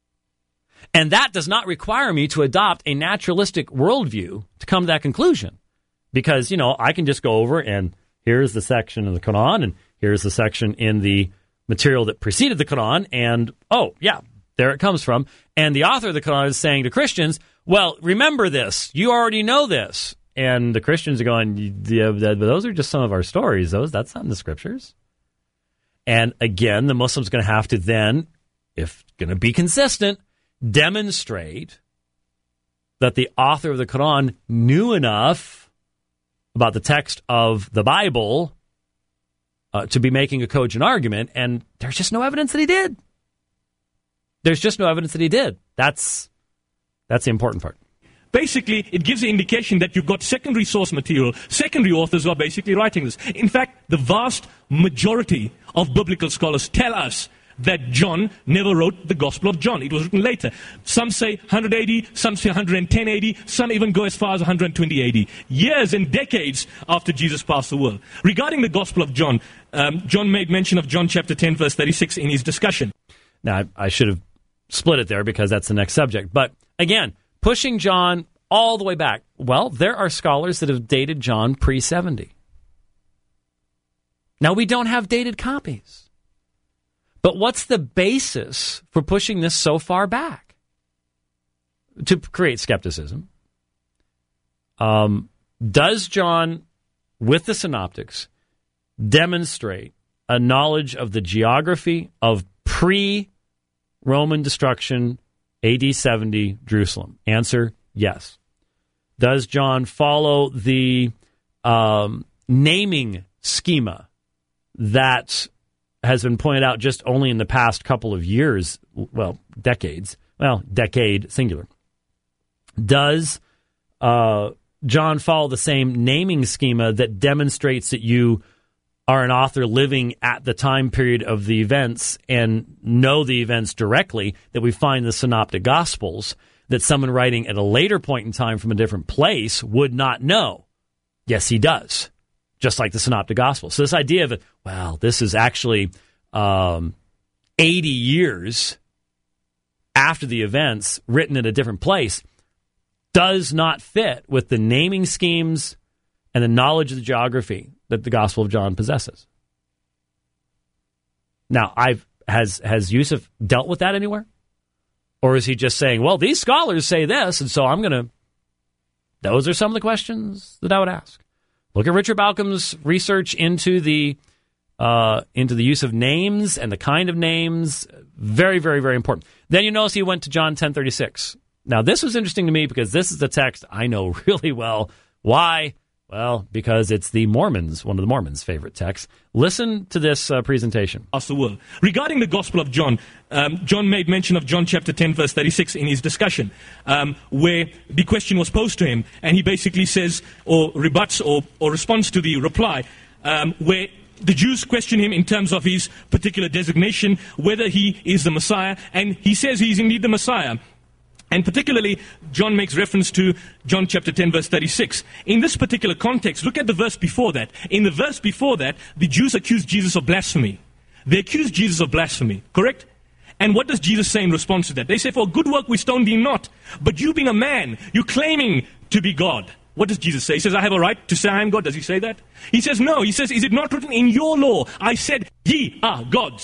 And that does not require me to adopt a naturalistic worldview to come to that conclusion. Because, you know, I can just go over and here's the section of the Quran and here's the section in the material that preceded the Quran. And, oh, yeah, there it comes from. And the author of the Quran is saying to Christians, well, remember this. You already know this. And the Christians are going, yeah, those are just some of our stories. Those That's not in the scriptures. And again, the Muslim's going to have to then, if going to be consistent, demonstrate that the author of the Quran knew enough about the text of the Bible uh, to be making a cogent argument, and there's just no evidence that he did. There's just no evidence that he did. That's that's the important part. Basically, it gives the indication that you've got secondary source material. Secondary authors are basically writing this. In fact, the vast majority of biblical scholars tell us that John never wrote the Gospel of John. It was written later. Some say one hundred A D, some say one hundred ten A D, some even go as far as one hundred twenty A D. Years and decades after Jesus passed the world. Regarding the Gospel of John, um, John made mention of John chapter ten, verse thirty-six in his discussion. Now, I, I should have split it there because that's the next subject. But again, pushing John all the way back. Well, there are scholars that have dated John pre seventy. Now, we don't have dated copies. But what's the basis for pushing this so far back? To create skepticism. Um, does John, with the synoptics, demonstrate a knowledge of the geography of pre-Roman destruction, A D seventy, Jerusalem? Answer, yes. Does John follow the um, naming schema that has been pointed out just only in the past couple of years, well, decades, well, decade, singular. Does uh, John follow the same naming schema that demonstrates that you are an author living at the time period of the events and know the events directly that we find in the Synoptic Gospels that someone writing at a later point in time from a different place would not know? Yes, he does. Just like the Synoptic Gospels. So this idea of, well, this is actually um, eighty years after the events, written in a different place, does not fit with the naming schemes and the knowledge of the geography that the Gospel of John possesses. Now, I've has has Yusuf dealt with that anywhere? Or is he just saying, well, these scholars say this, and so I'm going to... Those are some of the questions that I would ask. Look at Richard Balcomb's research into the uh, into the use of names and the kind of names. Very, very, very important. Then you notice he went to John ten thirty-six. Now, this was interesting to me because this is a text I know really well. Why? Well, because it's the Mormons, one of the Mormons' favorite texts. Listen to this uh, presentation. The world. Regarding the Gospel of John, um, John made mention of John chapter ten, verse thirty-six in his discussion, um, where the question was posed to him, and he basically says, or rebuts, or, or responds to the reply, um, where the Jews question him in terms of his particular designation, whether he is the Messiah, and he says he's indeed the Messiah. And particularly, John makes reference to John chapter ten, verse thirty-six. In this particular context, look at the verse before that. In the verse before that, the Jews accused Jesus of blasphemy. They accused Jesus of blasphemy, correct? And what does Jesus say in response to that? They say, for good work we stone thee not, but you being a man, you claiming to be God. What does Jesus say? He says, I have a right to say I am God. Does he say that? He says, no. He says, is it not written in your law? I said, ye are gods.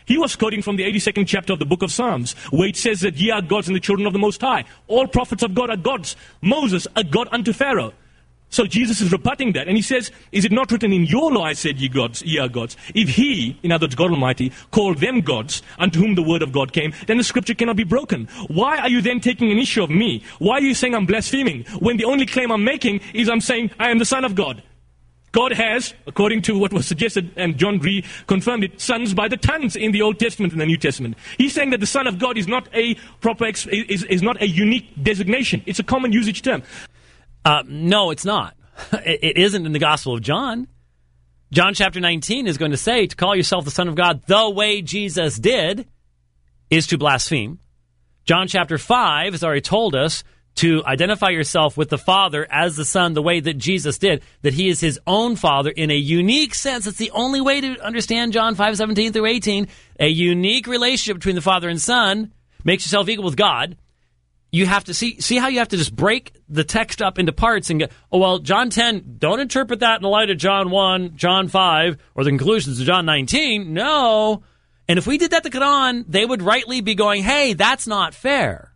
He was quoting from the eighty-second chapter of the book of Psalms, where it says that ye are gods and the children of the Most High. All prophets of God are gods. Moses, a god unto Pharaoh. So Jesus is rebutting that, and he says, is it not written in your law, I said, ye gods, ye are gods? If he, in other words, God Almighty, called them gods, unto whom the word of God came, then the scripture cannot be broken. Why are you then taking an issue of me? Why are you saying I'm blaspheming, when the only claim I'm making is I'm saying I am the Son of God? God has, according to what was suggested, and John Gree confirmed it, sons by the tons in the Old Testament and the New Testament. He's saying that the Son of God is not a proper, ex- is, is not a unique designation. It's a common usage term. Uh, no, it's not. It, it isn't in the Gospel of John. John chapter nineteen is going to say to call yourself the Son of God the way Jesus did is to blaspheme. John chapter five has already told us to identify yourself with the Father as the Son the way that Jesus did, that he is his own Father in a unique sense. It's the only way to understand John five seventeen through eighteen. A unique relationship between the Father and Son makes yourself equal with God. You have to see see how you have to just break the text up into parts and go, oh, well, John ten, don't interpret that in the light of John one, John five, or the conclusions of John nineteen. No. And if we did that to Quran, they would rightly be going, hey, that's not fair.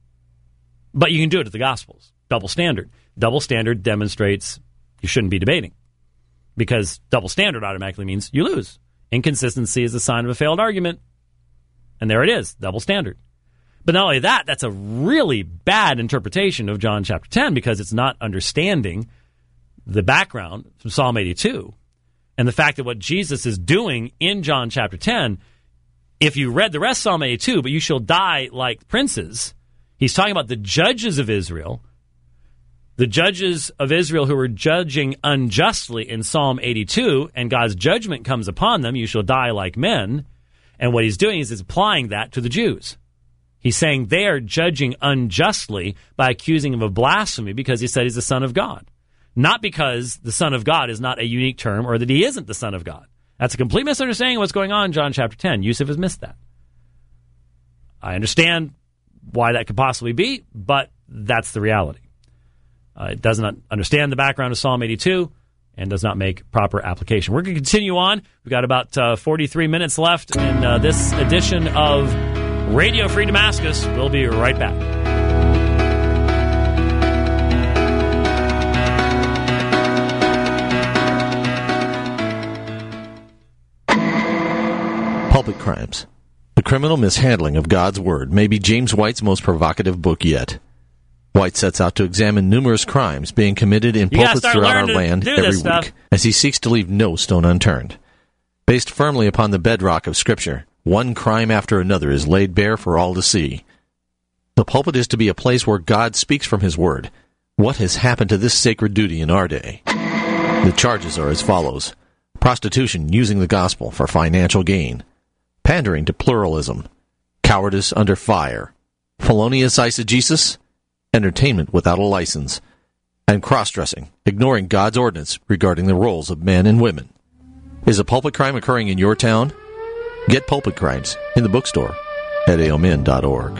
But you can do it at the Gospels. Double standard. Double standard demonstrates you shouldn't be debating, because double standard automatically means you lose. Inconsistency is a sign of a failed argument. And there it is, double standard. But not only that, that's a really bad interpretation of John chapter ten, because it's not understanding the background from Psalm eighty-two and the fact that what Jesus is doing in John chapter ten, if you read the rest of Psalm eighty-two, but you shall die like princes, he's talking about the judges of Israel, the judges of Israel who were judging unjustly in Psalm eighty-two, and God's judgment comes upon them, you shall die like men. And what he's doing is he's applying that to the Jews. He's saying they are judging unjustly by accusing him of blasphemy because he said he's the Son of God. Not because the Son of God is not a unique term or that he isn't the Son of God. That's a complete misunderstanding of what's going on in John chapter ten. Yusuf has missed that. I understand why that could possibly be, but that's the reality. Uh, it does not understand the background of Psalm eighty-two and does not make proper application. We're going to continue on. We've got about uh, forty-three minutes left in uh, this edition of Radio Free Damascus. We'll be right back. Pulpit Crimes. The Criminal Mishandling of God's Word may be James White's most provocative book yet. White sets out to examine numerous crimes being committed in pulpits throughout our land every week, as he seeks to leave no stone unturned. Based firmly upon the bedrock of Scripture, one crime after another is laid bare for all to see. The pulpit is to be a place where God speaks from His Word. What has happened to this sacred duty in our day? The charges are as follows: prostitution using the gospel for financial gain, pandering to pluralism, cowardice under fire, felonious eisegesis, entertainment without a license, and cross-dressing, ignoring God's ordinance regarding the roles of men and women. Is a pulpit crime occurring in your town? Get Pulpit Crimes in the bookstore at aomin dot org.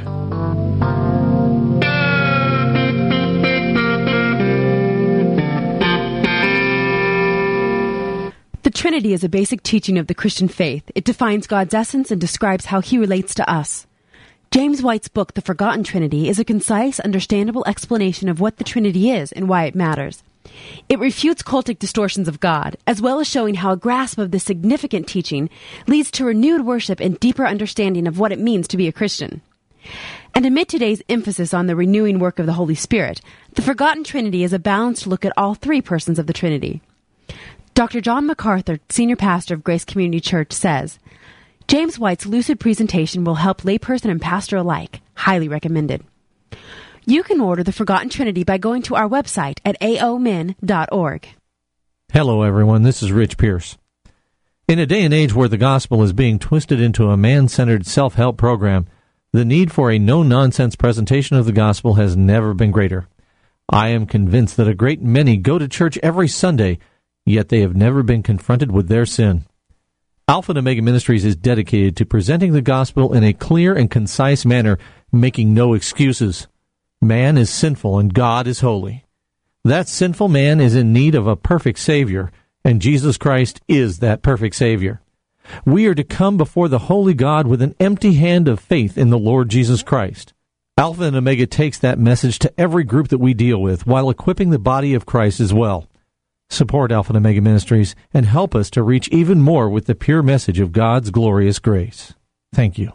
The Trinity is a basic teaching of the Christian faith. It defines God's essence and describes how He relates to us. James White's book, The Forgotten Trinity, is a concise, understandable explanation of what the Trinity is and why it matters. It refutes cultic distortions of God, as well as showing how a grasp of this significant teaching leads to renewed worship and deeper understanding of what it means to be a Christian. And amid today's emphasis on the renewing work of the Holy Spirit, The Forgotten Trinity is a balanced look at all three persons of the Trinity. Doctor John MacArthur, senior pastor of Grace Community Church, says, James White's lucid presentation will help layperson and pastor alike. Highly recommended. You can order The Forgotten Trinity by going to our website at aomin dot org. Hello, everyone. This is Rich Pierce. In a day and age where the gospel is being twisted into a man-centered self-help program, the need for a no-nonsense presentation of the gospel has never been greater. I am convinced that a great many go to church every Sunday, yet they have never been confronted with their sin. Alpha and Omega Ministries is dedicated to presenting the gospel in a clear and concise manner, making no excuses. Man is sinful and God is holy. That sinful man is in need of a perfect Savior, and Jesus Christ is that perfect Savior. We are to come before the holy God with an empty hand of faith in the Lord Jesus Christ. Alpha and Omega takes that message to every group that we deal with while equipping the body of Christ as well. Support Alpha and Omega Ministries and help us to reach even more with the pure message of God's glorious grace. Thank you.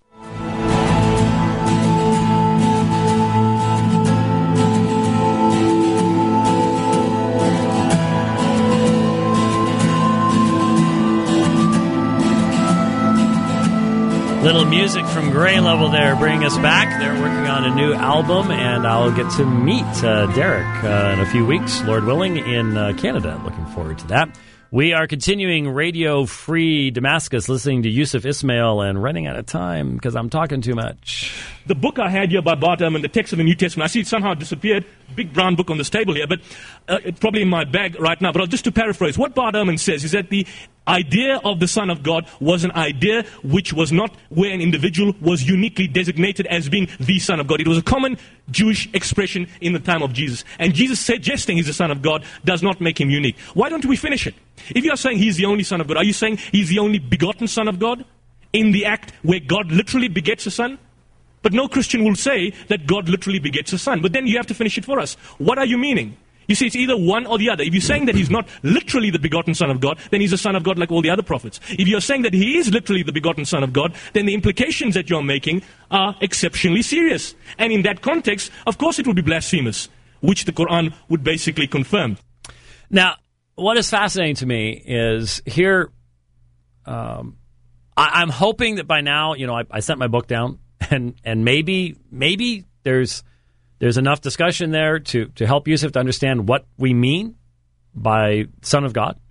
Little music from Grey Level there, bringing us back. They're working on a new album, and I'll get to meet uh, Derek uh, in a few weeks, Lord willing, in uh, Canada. Looking forward to that. We are continuing Radio Free Damascus, listening to Yusuf Ismail, and running out of time because I'm talking too much. The book I had here by Bart Ehrman, the text of the New Testament, I see it somehow disappeared. Big brown book on this table here, but uh, it's probably in my bag right now. But I'll, just to paraphrase, what Bart Ehrman says is that the idea of the Son of God was an idea which was not where an individual was uniquely designated as being the Son of God. It was a common Jewish expression in the time of Jesus. And Jesus suggesting he's the Son of God does not make him unique. Why don't we finish it? If you are saying he's the only Son of God, are you saying he's the only begotten Son of God in the act where God literally begets a son? But no Christian will say that God literally begets a son. But then you have to finish it for us. What are you meaning? You see, it's either one or the other. If you're saying that he's not literally the begotten Son of God, then he's a son of God like all the other prophets. If you're saying that he is literally the begotten Son of God, then the implications that you're making are exceptionally serious. And in that context, of course it would be blasphemous, which the Quran would basically confirm. Now, what is fascinating to me is here, um, I, I'm hoping that by now, you know, I, I sent my book down, and, and maybe maybe there's... There's enough discussion there to, to help Yusuf to understand what we mean by Son of God.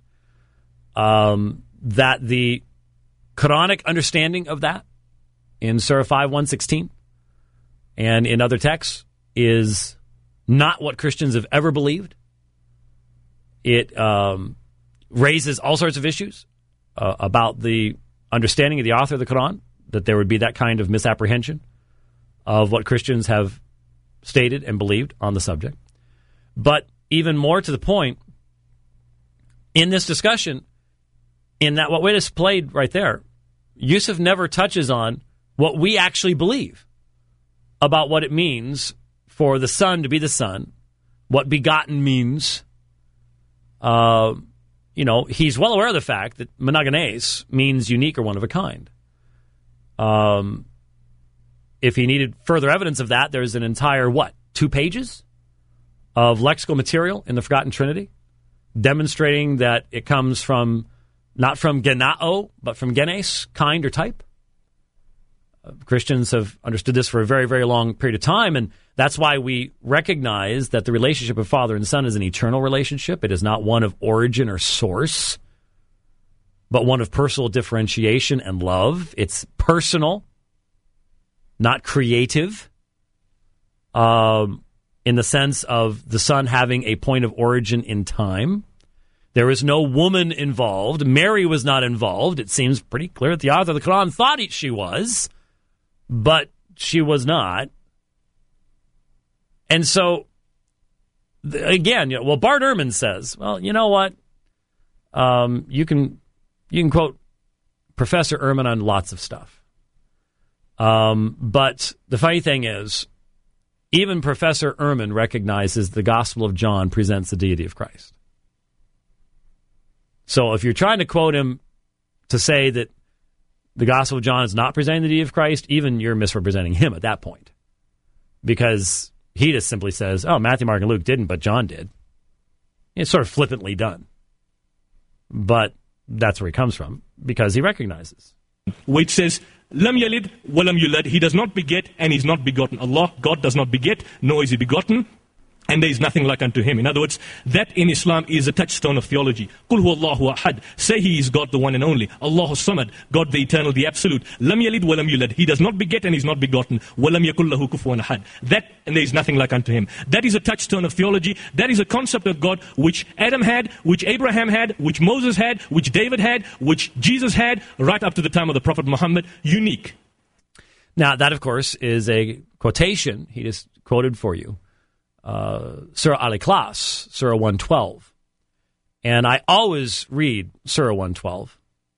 Um, that the Quranic understanding of that in Surah five one sixteen and in other texts is not what Christians have ever believed. It um, raises all sorts of issues uh, about the understanding of the author of the Quran, that there would be that kind of misapprehension of what Christians have stated and believed on the subject. But even more to the point, in this discussion, in that what we just played right there, Yusuf never touches on what we actually believe about what it means for the Son to be the Son, what begotten means. Uh, you know, he's well aware of the fact that monogenes means unique or one of a kind. Um, if he needed further evidence of that, there's an entire, what, two pages of lexical material in the Forgotten Trinity demonstrating that it comes from, not from genao, but from genes, kind or type. Uh, Christians have understood this for a very, very long period of time, and that's why we recognize that the relationship of Father and Son is an eternal relationship. It is not one of origin or source, but one of personal differentiation and love. It's personal, not creative, um, in the sense of the Son having a point of origin in time. There is no woman involved. Mary was not involved. It seems pretty clear that the author of the Quran thought she was, but she was not. And so, again, you know, well, Bart Ehrman says, well, you know what? Um, you can you can quote Professor Ehrman on lots of stuff. Um, but the funny thing is, even Professor Ehrman recognizes the Gospel of John presents the deity of Christ. So if you're trying to quote him to say that the Gospel of John is not presenting the deity of Christ, even you're misrepresenting him at that point. Because he just simply says, oh, Matthew, Mark, and Luke didn't, but John did. It's sort of flippantly done. But that's where he comes from, because he recognizes. Which says, Lam yalid wa lam yulad. He does not beget and he's not begotten. Allah, God does not beget, nor is he begotten, and there is nothing like unto him. In other words, that in Islam is a touchstone of theology. Qul huwa Allahu ahad. Say he is God, the one and only. Allahu samad, God the eternal, the absolute. Lam yalid wa lam yulad. He does not beget and he's not begotten. Wa lam yakul lahu kufuwan ahad. That, and there is nothing like unto him. That is a touchstone of theology. That is a concept of God which Adam had, which Abraham had, which Moses had, which David had, which Jesus had, right up to the time of the Prophet Muhammad. Unique. Now, that, of course, is a quotation he just quoted for you. Uh, Surah Al-Ikhlas, Surah one twelve. And I always read Surah one twelve,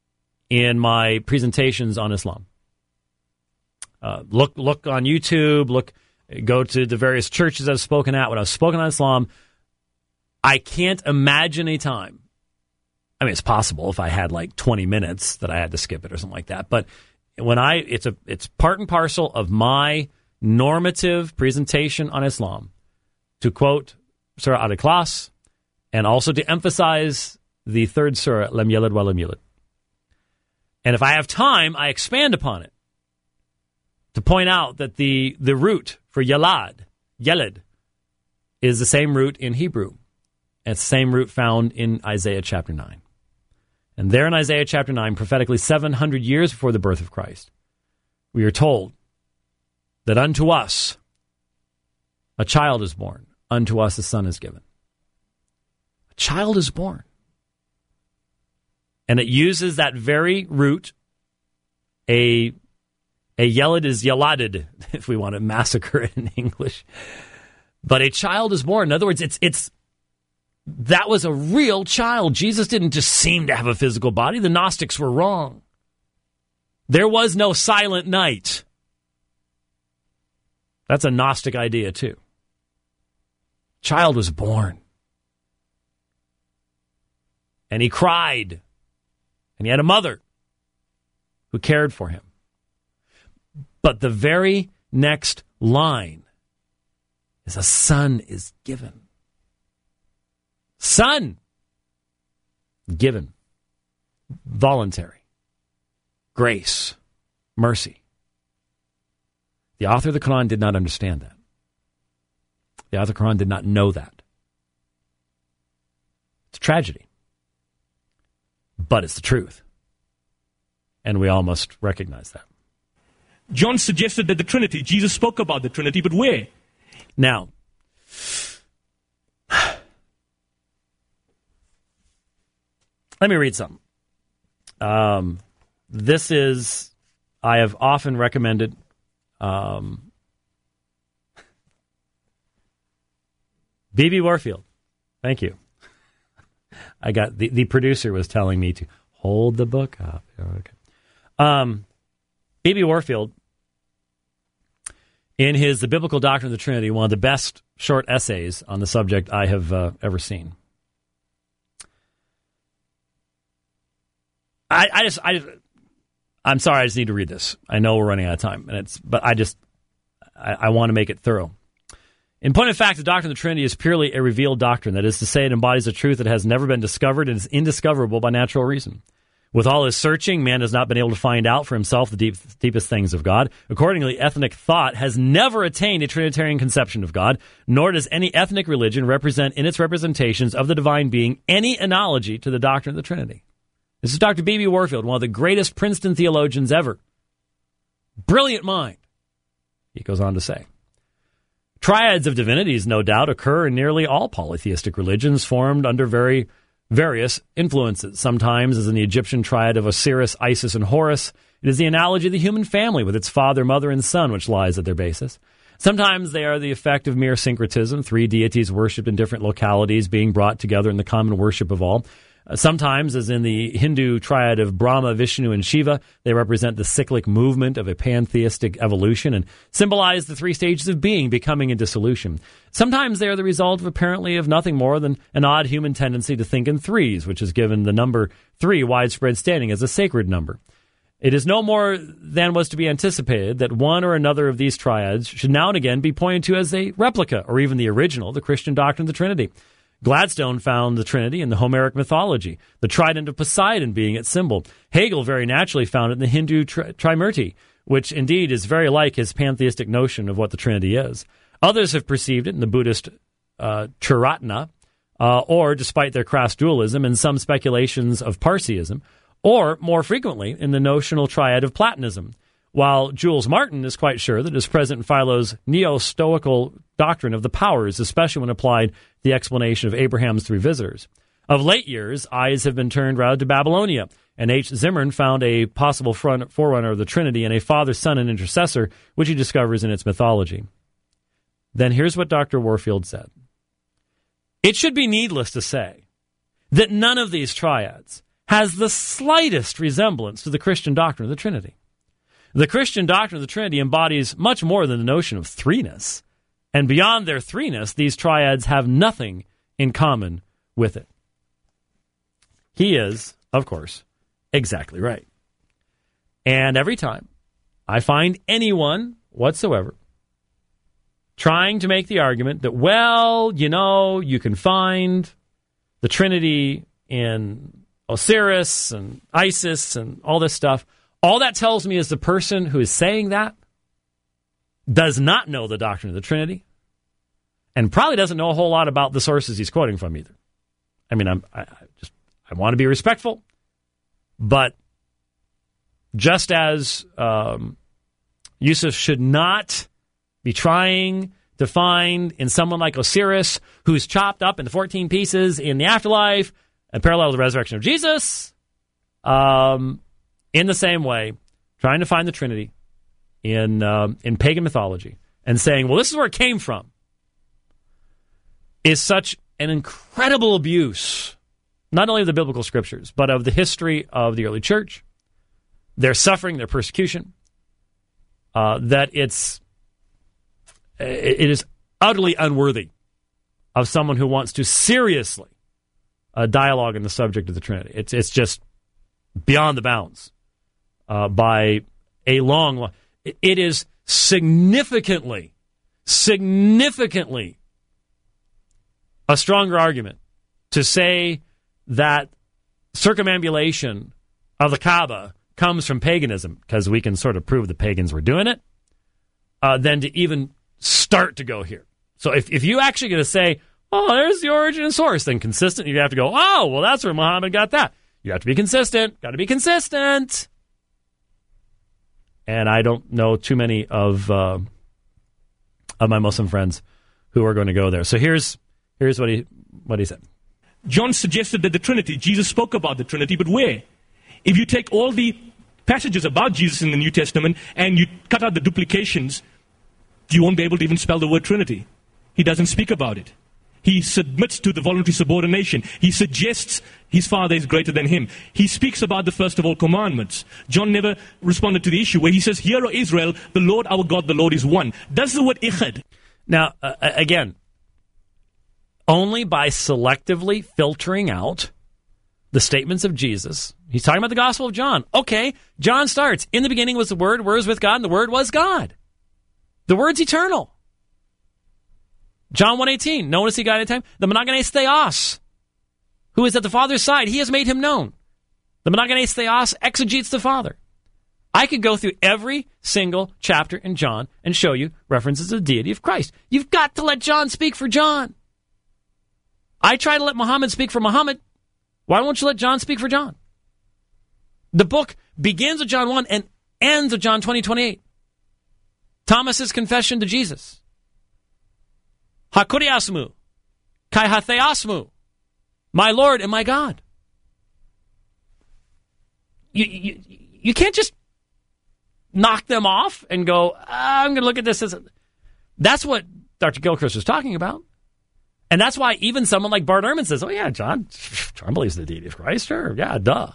in my presentations on Islam. Uh, look look on YouTube, look, go to the various churches I've spoken at. When I've spoken on Islam, I can't imagine a time. I mean, it's possible if I had like twenty minutes that I had to skip it or something like that. But when I, it's a, it's part and parcel of my normative presentation on Islam to quote Surah Al-Ikhlas and also to emphasize the third surah, Lam Yalid wa Lam Yulad. And if I have time, I expand upon it to point out that the, the root for Yalad, Yelid, is the same root in Hebrew. And it's the same root found in Isaiah chapter nine. And there in Isaiah chapter nine, prophetically seven hundred years before the birth of Christ, we are told that unto us a child is born, unto us a son is given. A child is born. And it uses that very root, a, a yelid is yeladid, if we want to massacre it in English. But a child is born. In other words, it's it's that was a real child. Jesus didn't just seem to have a physical body. The Gnostics were wrong. There was no silent night. That's a Gnostic idea, too. Child was born. And he cried. And he had a mother who cared for him. But the very next line is a son is given. Son given. Voluntary. Grace. Mercy. The author of the Quran did not understand that. The author of the Quran did not know that. It's a tragedy. But it's the truth. And we all must recognize that. John suggested that the Trinity, Jesus spoke about the Trinity, but where? Now, let me read something. Um, this is, I have often recommended, um, B B Warfield. Thank you. I got, the, the producer was telling me to hold the book up. Okay. Um, B B Warfield, in his The Biblical Doctrine of the Trinity, one of the best short essays on the subject I have uh, ever seen. I, I just, I, I'm sorry, I just need to read this. I know we're running out of time, and it's, but I just, I, I want to make it thorough. In point of fact, the doctrine of the Trinity is purely a revealed doctrine. That is to say, it embodies a truth that has never been discovered and is indiscoverable by natural reason. With all his searching, man has not been able to find out for himself the deep, deepest things of God. Accordingly, ethnic thought has never attained a Trinitarian conception of God, nor does any ethnic religion represent in its representations of the divine being any analogy to the doctrine of the Trinity. This is Doctor B B Warfield, one of the greatest Princeton theologians ever. Brilliant mind, he goes on to say. Triads of divinities, no doubt, occur in nearly all polytheistic religions formed under very various influences. Sometimes, as in the Egyptian triad of Osiris, Isis, and Horus, it is the analogy of the human family with its father, mother, and son which lies at their basis. Sometimes they are the effect of mere syncretism, three deities worshipped in different localities being brought together in the common worship of all. Uh, sometimes, as in the Hindu triad of Brahma, Vishnu, and Shiva, they represent the cyclic movement of a pantheistic evolution and symbolize the three stages of being, becoming, and dissolution. Sometimes they are the result of apparently of nothing more than an odd human tendency to think in threes, which has given the number three widespread standing as a sacred number. It is no more than was to be anticipated that one or another of these triads should now and again be pointed to as a replica, or even the original, the Christian doctrine of the Trinity. Gladstone found the Trinity in the Homeric mythology, the trident of Poseidon being its symbol. Hegel very naturally found it in the Hindu tri- Trimurti, which indeed is very like his pantheistic notion of what the Trinity is. Others have perceived it in the Buddhist uh, Triratna, uh, or, despite their crass dualism, in some speculations of Parsiism, or, more frequently, in the notional triad of Platonism, while Jules Martin is quite sure that it is present in Philo's neo-Stoical doctrine of the powers, especially when applied to the explanation of Abraham's three visitors. Of late years, eyes have been turned rather to Babylonia, and H. Zimmern found a possible front forerunner of the Trinity in a Father, Son, and Intercessor, which he discovers in its mythology. Then here's what Doctor Warfield said. It should be needless to say that none of these triads has the slightest resemblance to the Christian doctrine of the Trinity. The Christian doctrine of the Trinity embodies much more than the notion of threeness. And beyond their threeness, these triads have nothing in common with it. He is, of course, exactly right. And every time I find anyone whatsoever trying to make the argument that, well, you know, you can find the Trinity in Osiris and Isis and all this stuff, all that tells me is the person who is saying that does not know the doctrine of the Trinity and probably doesn't know a whole lot about the sources he's quoting from either. I mean, I'm, I, I just I want to be respectful, but just as um, Yusuf should not be trying to find in someone like Osiris, who's chopped up into fourteen pieces in the afterlife and parallel to the resurrection of Jesus, um, in the same way, trying to find the Trinity in um, in pagan mythology and saying, well, this is where it came from, is such an incredible abuse, not only of the biblical scriptures, but of the history of the early church, their suffering, their persecution, uh, that it's it is utterly unworthy of someone who wants to seriously uh, dialogue on the subject of the Trinity. It's it's just beyond the bounds uh, by a long, long. It is significantly, significantly a stronger argument to say that circumambulation of the Kaaba comes from paganism, because we can sort of prove the pagans were doing it, uh, than to even start to go here. So if, if you actually going to say, oh, there's the origin and source, then consistent, you have to go, oh, well, that's where Muhammad got that. You have to be consistent. Got to be consistent. And I don't know too many of uh, of my Muslim friends who are going to go there. So here's here's what he what he said. John suggested that the Trinity, Jesus spoke about the Trinity, but where? If you take all the passages about Jesus in the New Testament and you cut out the duplications, you won't be able to even spell the word Trinity. He doesn't speak about it. He submits to the voluntary subordination. He suggests his Father is greater than him. He speaks about the first of all commandments. John never responded to the issue where he says, Hear, O Israel, the Lord our God, the Lord is one. Does the word ichad? Now, uh, again, only by selectively filtering out the statements of Jesus. He's talking about the Gospel of John. Okay, John starts, in the beginning was the Word, the Word was with God, and the Word was God. The Word's eternal. John one eighteen, no one has seen God at any time. The monogenes theos, who is at the Father's side, he has made him known. The monogenes theos exegetes the Father. I could go through every single chapter in John and show you references to the deity of Christ. You've got to let John speak for John. I try to let Muhammad speak for Muhammad. Why won't you let John speak for John? The book begins with John one and ends with John twenty, twenty-eight. Thomas's confession to Jesus. Hakuriasmu, kai hatheasmu, my Lord and my God. You, you, you can't just knock them off and go, I'm going to look at this as a... That's what Doctor Gilchrist was talking about. And that's why even someone like Bart Ehrman says, oh yeah, John, John believes in the deity of Christ. Sure, yeah, duh.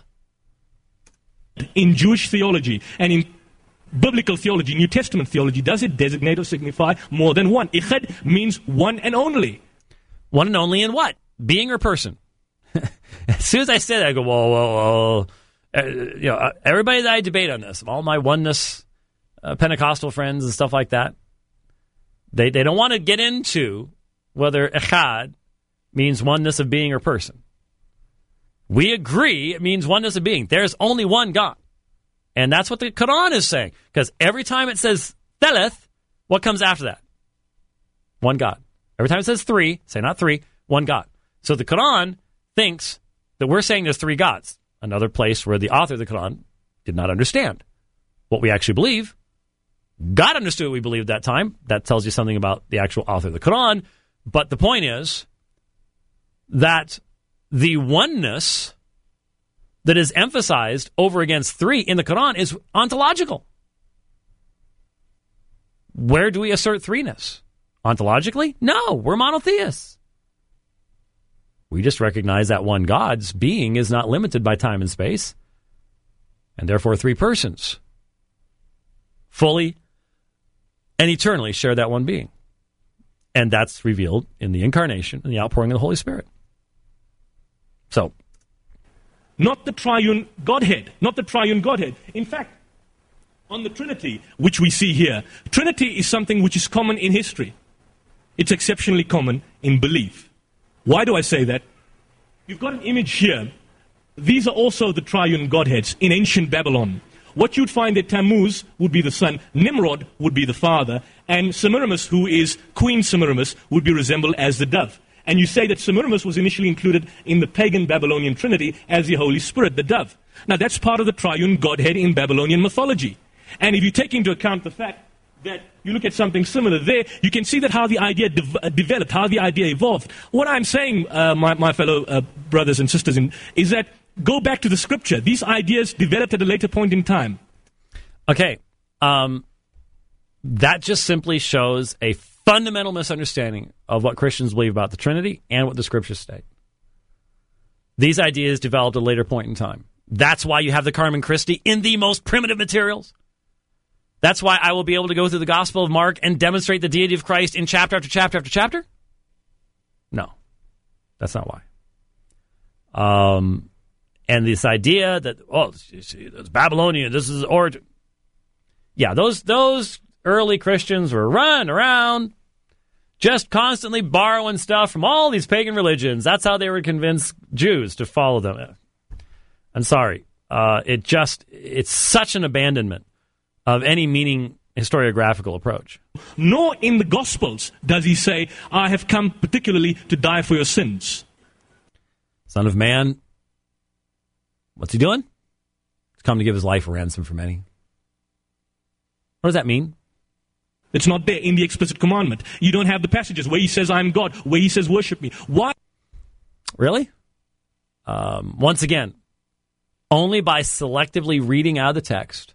In Jewish theology and in biblical theology, New Testament theology, does it designate or signify more than one? Ichad means one and only. One and only in what? Being or person? As soon as I say that, I go, whoa, whoa, whoa. Uh, you know, uh, everybody that I debate on this, all my oneness uh, Pentecostal friends and stuff like that, they, they don't want to get into whether echad means oneness of being or person. We agree it means oneness of being. There's only one God. And that's what the Quran is saying. Because every time it says theleth, what comes after that? One God. Every time it says three, say not three, one God. So the Quran thinks that we're saying there's three gods. Another place where the author of the Quran did not understand what we actually believe. God understood what we believed at that time. That tells you something about the actual author of the Quran. But the point is that the oneness that is emphasized over against three in the Quran is ontological. Where do we assert threeness? Ontologically? No, we're monotheists. We just recognize that one God's being is not limited by time and space, and therefore three persons fully and eternally share that one being. And that's revealed in the incarnation and the outpouring of the Holy Spirit. So, not the triune Godhead, not the triune Godhead. In fact, on the Trinity, which we see here, Trinity is something which is common in history. It's exceptionally common in belief. Why do I say that? You've got an image here. These are also the triune Godheads in ancient Babylon. What you'd find that Tammuz would be the son, Nimrod would be the father, and Semiramis, who is Queen Semiramis, would be resembled as the dove. And you say that Semiramis was initially included in the pagan Babylonian Trinity as the Holy Spirit, the dove. Now that's part of the triune Godhead in Babylonian mythology. And if you take into account the fact that you look at something similar there, you can see that how the idea de- uh, developed, how the idea evolved. What I'm saying, uh, my, my fellow uh, brothers and sisters, in, is that go back to the scripture. These ideas developed at a later point in time. Okay. Um, that just simply shows a fundamental misunderstanding of what Christians believe about the Trinity and what the scriptures state. These ideas developed at a later point in time. That's why you have the Carmen Christi in the most primitive materials. That's why I will be able to go through the Gospel of Mark and demonstrate the deity of Christ in chapter after chapter after chapter? No, that's not why. Um, and this idea that, oh, it's Babylonian, this is origin. Yeah, those those early Christians were running around just constantly borrowing stuff from all these pagan religions. That's how they would convince Jews to follow them. I'm sorry. Uh, it just, it's such an abandonment of any meaning historiographical approach. Nor in the Gospels does he say, I have come particularly to die for your sins. Son of Man, what's he doing? He's come to give his life a ransom for many. What does that mean? It's not there in the explicit commandment. You don't have the passages where he says, I'm God, where he says, worship me. Why? Really? Um, once again, only by selectively reading out of the text,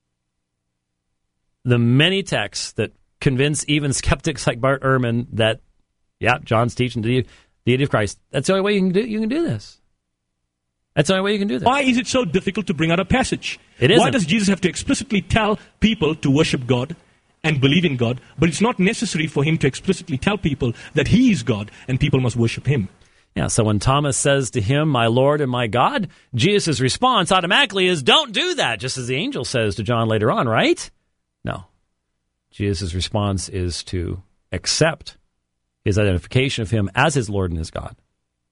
the many texts that convince even skeptics like Bart Ehrman that, yeah, John's teaching the deity of Christ. That's the only way you can do, you can do this. That's the only way you can do this. Why is it so difficult to bring out a passage? It isn't. Why does Jesus have to explicitly tell people to worship God and believe in God, but it's not necessary for him to explicitly tell people that he is God and people must worship him? Yeah, so when Thomas says to him, my Lord and my God, Jesus' response automatically is, don't do that, just as the angel says to John later on, right? No. Jesus' response is to accept his identification of him as his Lord and his God,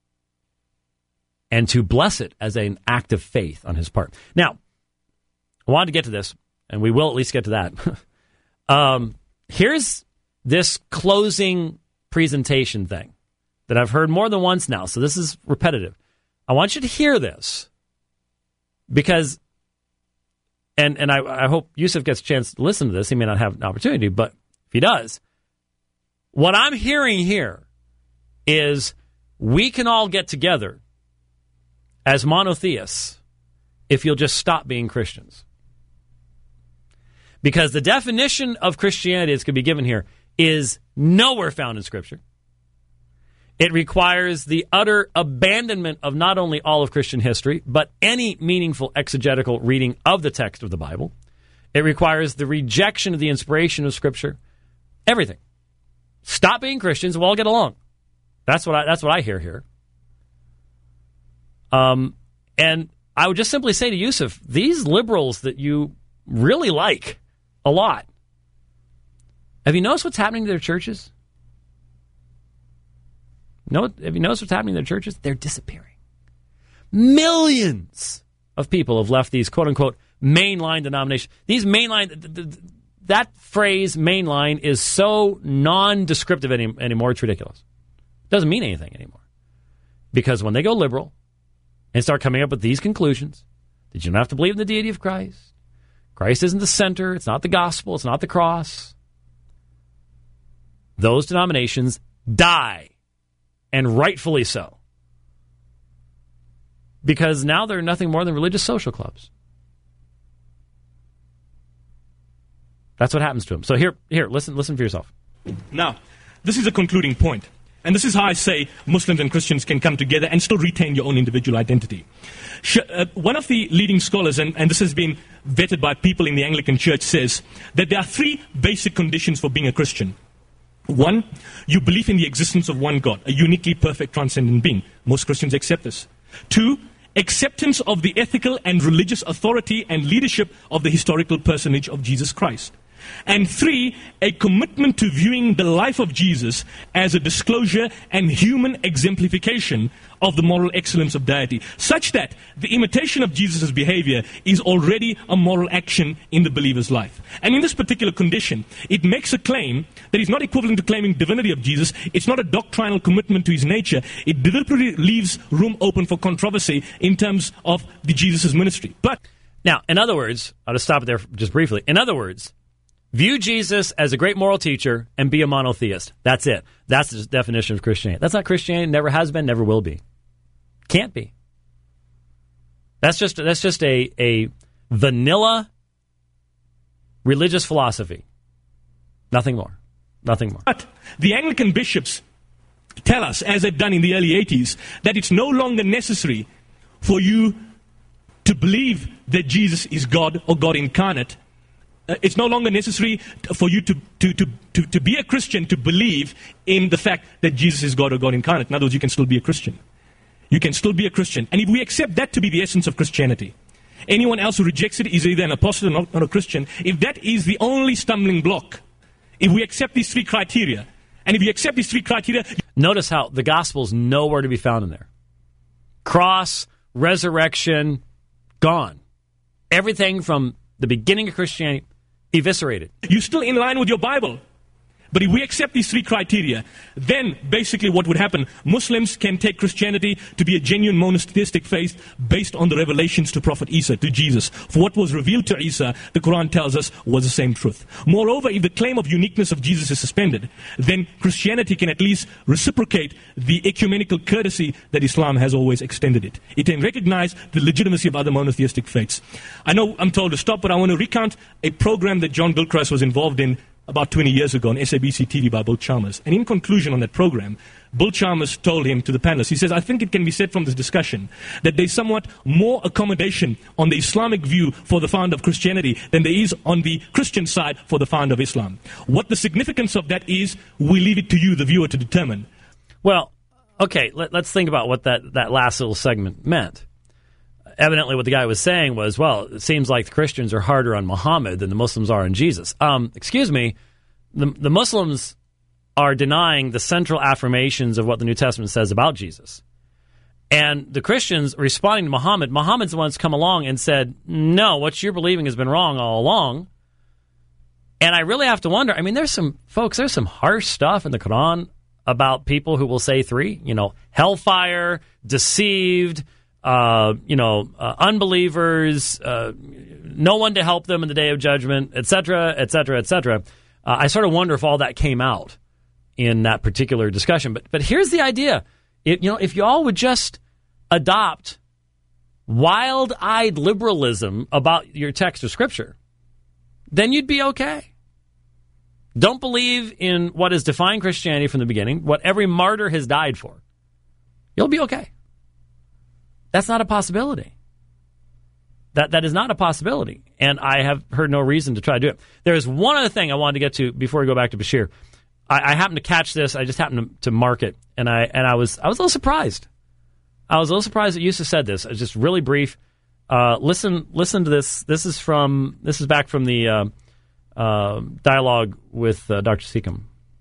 and to bless it as an act of faith on his part. Now, I wanted to get to this, and we will at least get to that. um, here's this closing presentation thing that I've heard more than once now, so this is repetitive. I want you to hear this, because, and and I, I hope Yusuf gets a chance to listen to this. He may not have an opportunity, but if he does, what I'm hearing here is we can all get together as monotheists if you'll just stop being Christians. Because the definition of Christianity that's going to be given here is nowhere found in Scripture. It requires the utter abandonment of not only all of Christian history, but any meaningful exegetical reading of the text of the Bible. It requires the rejection of the inspiration of Scripture. Everything. Stop being Christians, we'll all get along. That's what I, that's what I hear here. Um, and I would just simply say to Yusuf, these liberals that you really like a lot, have you noticed what's happening to their churches? No, have you noticed what's happening to their churches? They're disappearing. Millions of people have left these quote-unquote mainline denominations. These mainline, th- th- th- that phrase mainline is so non-descriptive any, anymore, it's ridiculous. It doesn't mean anything anymore. Because when they go liberal and start coming up with these conclusions, that you don't have to believe in the deity of Christ, Christ isn't the center, it's not the gospel, it's not the cross, those denominations die. And rightfully so. Because now they're nothing more than religious social clubs. That's what happens to them. So here, here, listen, listen for yourself. Now, this is a concluding point. and this is how I say Muslims and Christians can come together and still retain your own individual identity. Sh- uh, one of the leading scholars, and, and this has been vetted by people in the Anglican Church, says that there are three basic conditions for being a Christian. One, you believe in the existence of one God, a uniquely perfect, transcendent being. Most Christians accept this. Two, acceptance of the ethical and religious authority and leadership of the historical personage of Jesus Christ. And three, a commitment to viewing the life of Jesus as a disclosure and human exemplification of the moral excellence of deity, such that the imitation of Jesus' behavior is already a moral action in the believer's life. And in this particular condition, it makes a claim that is not equivalent to claiming divinity of Jesus. It's not a doctrinal commitment to his nature. It deliberately leaves room open for controversy in terms of the Jesus' ministry. But now, in other words, I'll just stop it there just briefly. In other words, view Jesus as a great moral teacher and be a monotheist. That's it. That's the definition of Christianity. That's not Christianity. Never has been, never will be. Can't be. That's just that's just a, a vanilla religious philosophy. Nothing more. Nothing more. But the Anglican bishops tell us, as they've done in the early eighties, that it's no longer necessary for you to believe that Jesus is God or God incarnate. Uh, it's no longer necessary for you to, to, to, to, to be a Christian to believe in the fact that Jesus is God or God incarnate. In other words, you can still be a Christian. You can still be a Christian. And if we accept that to be the essence of Christianity, anyone else who rejects it is either an apostate or not, not a Christian. If that is the only stumbling block, if we accept these three criteria, and if you accept these three criteria... Notice how the gospel's nowhere to be found in there. Cross, resurrection, gone. Everything from the beginning of Christianity, eviscerated. You're still in line with your Bible. But if we accept these three criteria, then basically what would happen, Muslims can take Christianity to be a genuine monotheistic faith based on the revelations to Prophet Isa, to Jesus. For what was revealed to Isa, the Quran tells us, was the same truth. Moreover, if the claim of uniqueness of Jesus is suspended, then Christianity can at least reciprocate the ecumenical courtesy that Islam has always extended it. It can recognize the legitimacy of other monotheistic faiths. I know I'm told to stop, but I want to recount a program that John Gilchrist was involved in about twenty years ago on S A B C T V by Bill Chalmers. And in conclusion on that program, Bill Chalmers told him, to the panelists, he says, I think it can be said from this discussion that there's somewhat more accommodation on the Islamic view for the founder of Christianity than there is on the Christian side for the founder of Islam. What the significance of that is, we leave it to you, the viewer, to determine. Well, okay, let, let's think about what that, that last little segment meant. Evidently what the guy was saying was, well, it seems like the Christians are harder on Muhammad than the Muslims are on Jesus. Um, excuse me, the, the Muslims are denying the central affirmations of what the New Testament says about Jesus. And the Christians responding to Muhammad, Muhammad's the one that's come along and said, no, what you're believing has been wrong all along. And I really have to wonder, I mean, there's some, folks, there's some harsh stuff in the Quran about people who will say three, you know, hellfire, deceived, Uh, you know, uh, unbelievers, uh, no one to help them in the day of judgment, et cetera, et cetera, et cetera. Uh, I sort of wonder if all that came out in that particular discussion. But but here's the idea. It, you know, if you all would just adopt wild-eyed liberalism about your text of Scripture, then you'd be okay. Don't believe in what has defined Christianity from the beginning, what every martyr has died for. You'll be okay. That's not a possibility. That That is not a possibility. And I have heard no reason to try to do it. There is one other thing I wanted to get to before we go back to Bashir. I, I happened to catch this. I just happened to, to mark it. And I and I was I was a little surprised. I was a little surprised that Yusuf said this. It's just really brief. Uh, listen listen to this. This is from this is back from the uh, uh, dialogue with uh, Doctor Seacom.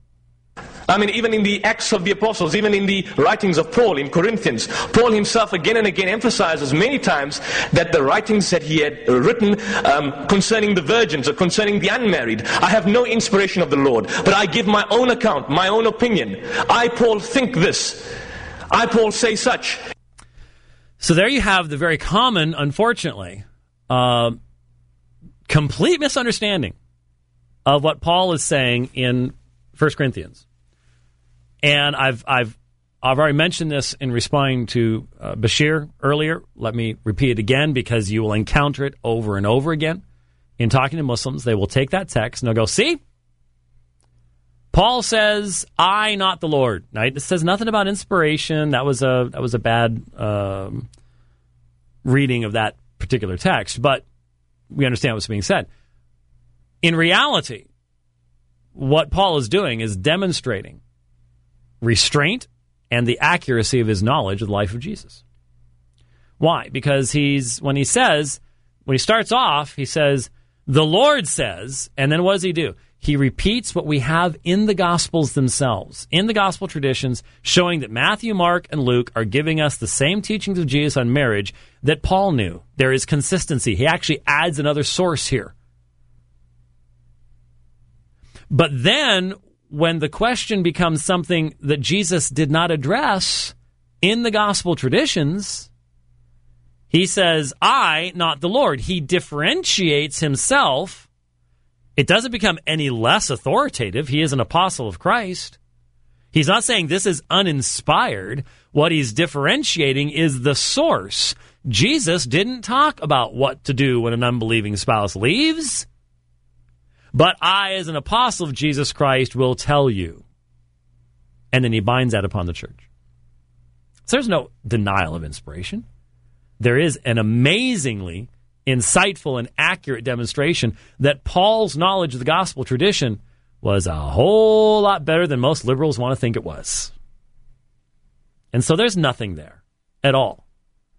I mean, even in the Acts of the Apostles, even in the writings of Paul in Corinthians, Paul himself again and again emphasizes many times that the writings that he had written um, concerning the virgins or concerning the unmarried, I have no inspiration of the Lord, but I give my own account, my own opinion. I, Paul, think this. I, Paul, say such. So there you have the very common, unfortunately, uh, complete misunderstanding of what Paul is saying in First Corinthians. And I've I've I've already mentioned this in responding to uh, Bashir earlier. Let me repeat it again because you will encounter it over and over again in talking to Muslims. They will take that text and they'll go, see, Paul says, I, not the Lord. Now, it says nothing about inspiration. That was a that was a bad um, reading of that particular text, but we understand what's being said. In reality, what Paul is doing is demonstrating restraint and the accuracy of his knowledge of the life of Jesus. Why? Because he's when he says, when he starts off, he says, the Lord says, and then what does he do? He repeats what we have in the Gospels themselves, in the Gospel traditions, showing that Matthew, Mark, and Luke are giving us the same teachings of Jesus on marriage that Paul knew. There is consistency. He actually adds another source here. But then, when the question becomes something that Jesus did not address in the Gospel traditions, he says, I, not the Lord. He differentiates himself. It doesn't become any less authoritative. He is an apostle of Christ. He's not saying this is uninspired. What he's differentiating is the source. Jesus didn't talk about what to do when an unbelieving spouse leaves. But I, as an apostle of Jesus Christ, will tell you. And then he binds that upon the church. So there's no denial of inspiration. There is an amazingly insightful and accurate demonstration that Paul's knowledge of the gospel tradition was a whole lot better than most liberals want to think it was. And so there's nothing there at all.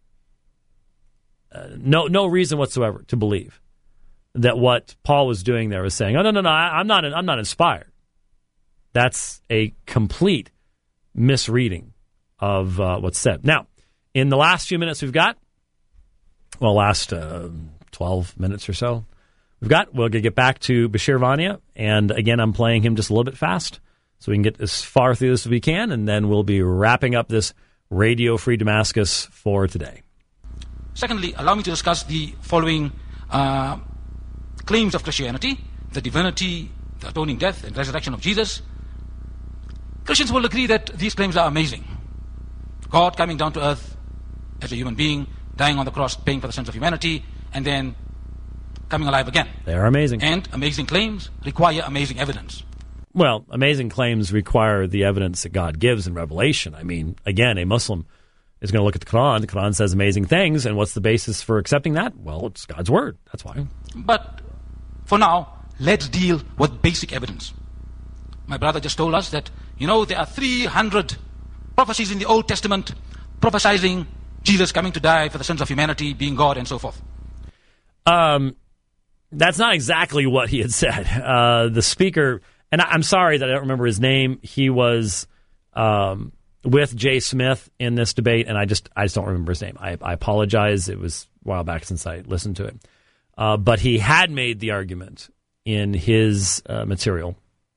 Uh, no, no reason whatsoever to believe that what Paul was doing there was saying, "Oh no, no, no, I, I'm not, I'm not inspired." That's a complete misreading of uh, what's said. Now, in the last few minutes we've got, well, last uh, twelve minutes or so we've got, we'll get back to Bashir Vania, and again, I'm playing him just a little bit fast so we can get as far through this as we can, and then we'll be wrapping up this Radio Free Damascus for today. Secondly, allow me to discuss the following uh, claims of Christianity: the divinity, the atoning death, and resurrection of Jesus. Christians will agree that these claims are amazing. God coming down to earth as a human being, dying on the cross, paying for the sins of humanity, and then coming alive again. They are amazing. And amazing claims require amazing evidence. Well, amazing claims require the evidence that God gives in Revelation. I mean, again, a Muslim is going to look at the Quran. The Quran says amazing things, and what's the basis for accepting that? Well, it's God's word. That's why. But for now, let's deal with basic evidence. My brother just told us that, you know, there are three hundred prophecies in the Old Testament prophesizing Jesus coming to die for the sins of humanity, being God, and so forth. Um, that's not exactly what he had said. Uh, the speaker, and I, I'm sorry that I don't remember his name. He was um, with Jay Smith in this debate, and I just I just don't remember his name. I, I apologize. It was a while back since I listened to it. Uh, but he had made the argument in his uh, material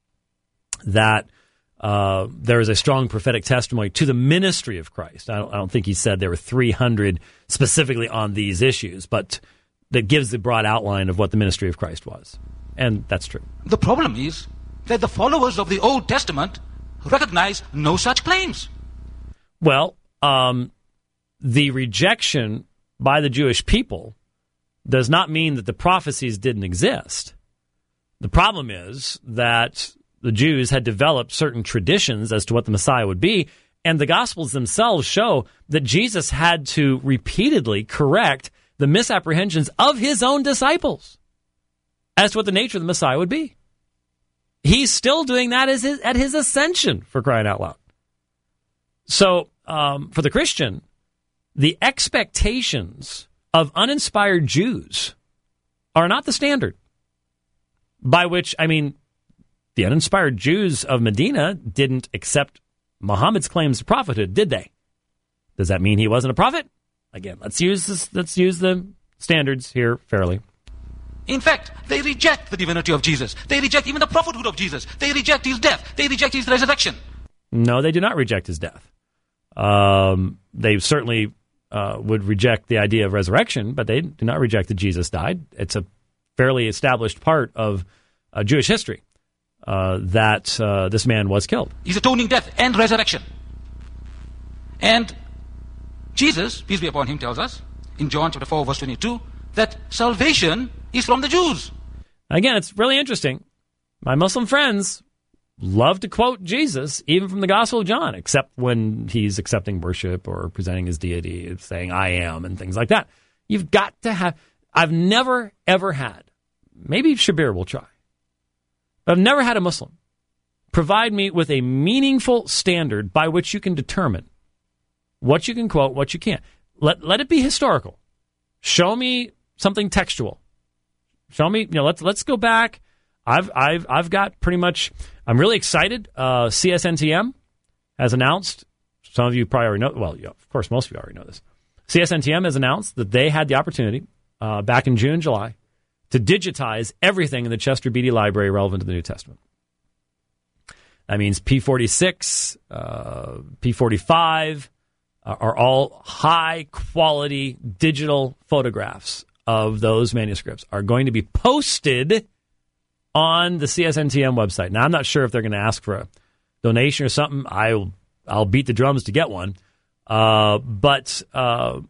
that uh, there is a strong prophetic testimony to the ministry of Christ. I don't, I don't think he said there were three hundred specifically on these issues, but that gives the broad outline of what the ministry of Christ was. And that's true. The problem is that the followers of the Old Testament recognize no such claims. Well, um, the rejection by the Jewish people does not mean that the prophecies didn't exist. The problem is that the Jews had developed certain traditions as to what the Messiah would be, and the Gospels themselves show that Jesus had to repeatedly correct the misapprehensions of his own disciples as to what the nature of the Messiah would be. He's still doing that as his, at his ascension, for crying out loud. So, um, for the Christian, the expectations of uninspired Jews are not the standard. By which, I mean, the uninspired Jews of Medina didn't accept Muhammad's claims of prophethood, did they? Does that mean he wasn't a prophet? Again, let's use this, let's use the standards here fairly. In fact, they reject the divinity of Jesus. They reject even the prophethood of Jesus. They reject his death. They reject his resurrection. No, they do not reject his death. Um, they certainly uh, would reject the idea of resurrection, but they do not reject that Jesus died. It's a fairly established part of uh, Jewish history uh, that uh, this man was killed. His atoning death and resurrection. And Jesus, peace be upon him, tells us in John chapter four, verse twenty-two, that salvation is from the Jews. Again, it's really interesting. My Muslim friends love to quote Jesus, even from the Gospel of John, except when he's accepting worship or presenting his deity, saying, I am, and things like that. You've got to have, I've never, ever had, maybe Shabir will try, but I've never had a Muslim provide me with a meaningful standard by which you can determine what you can quote, what you can't. Let, let it be historical. Show me something textual. Show me, you know, let's, let's go back. I've I've I've got pretty much. I'm really excited. Uh, C S N T M has announced. Some of you probably already know. Well, yeah, of course, most of you already know this. C S N T M has announced that they had the opportunity uh, back in June, July, to digitize everything in the Chester Beatty Library relevant to the New Testament. That means P forty-six, uh, P forty-five uh, are all high quality digital photographs of those manuscripts are going to be posted on the C S N T M website. Now, I'm not sure if they're going to ask for a donation or something. I'll, I'll beat the drums to get one. Uh, but uh,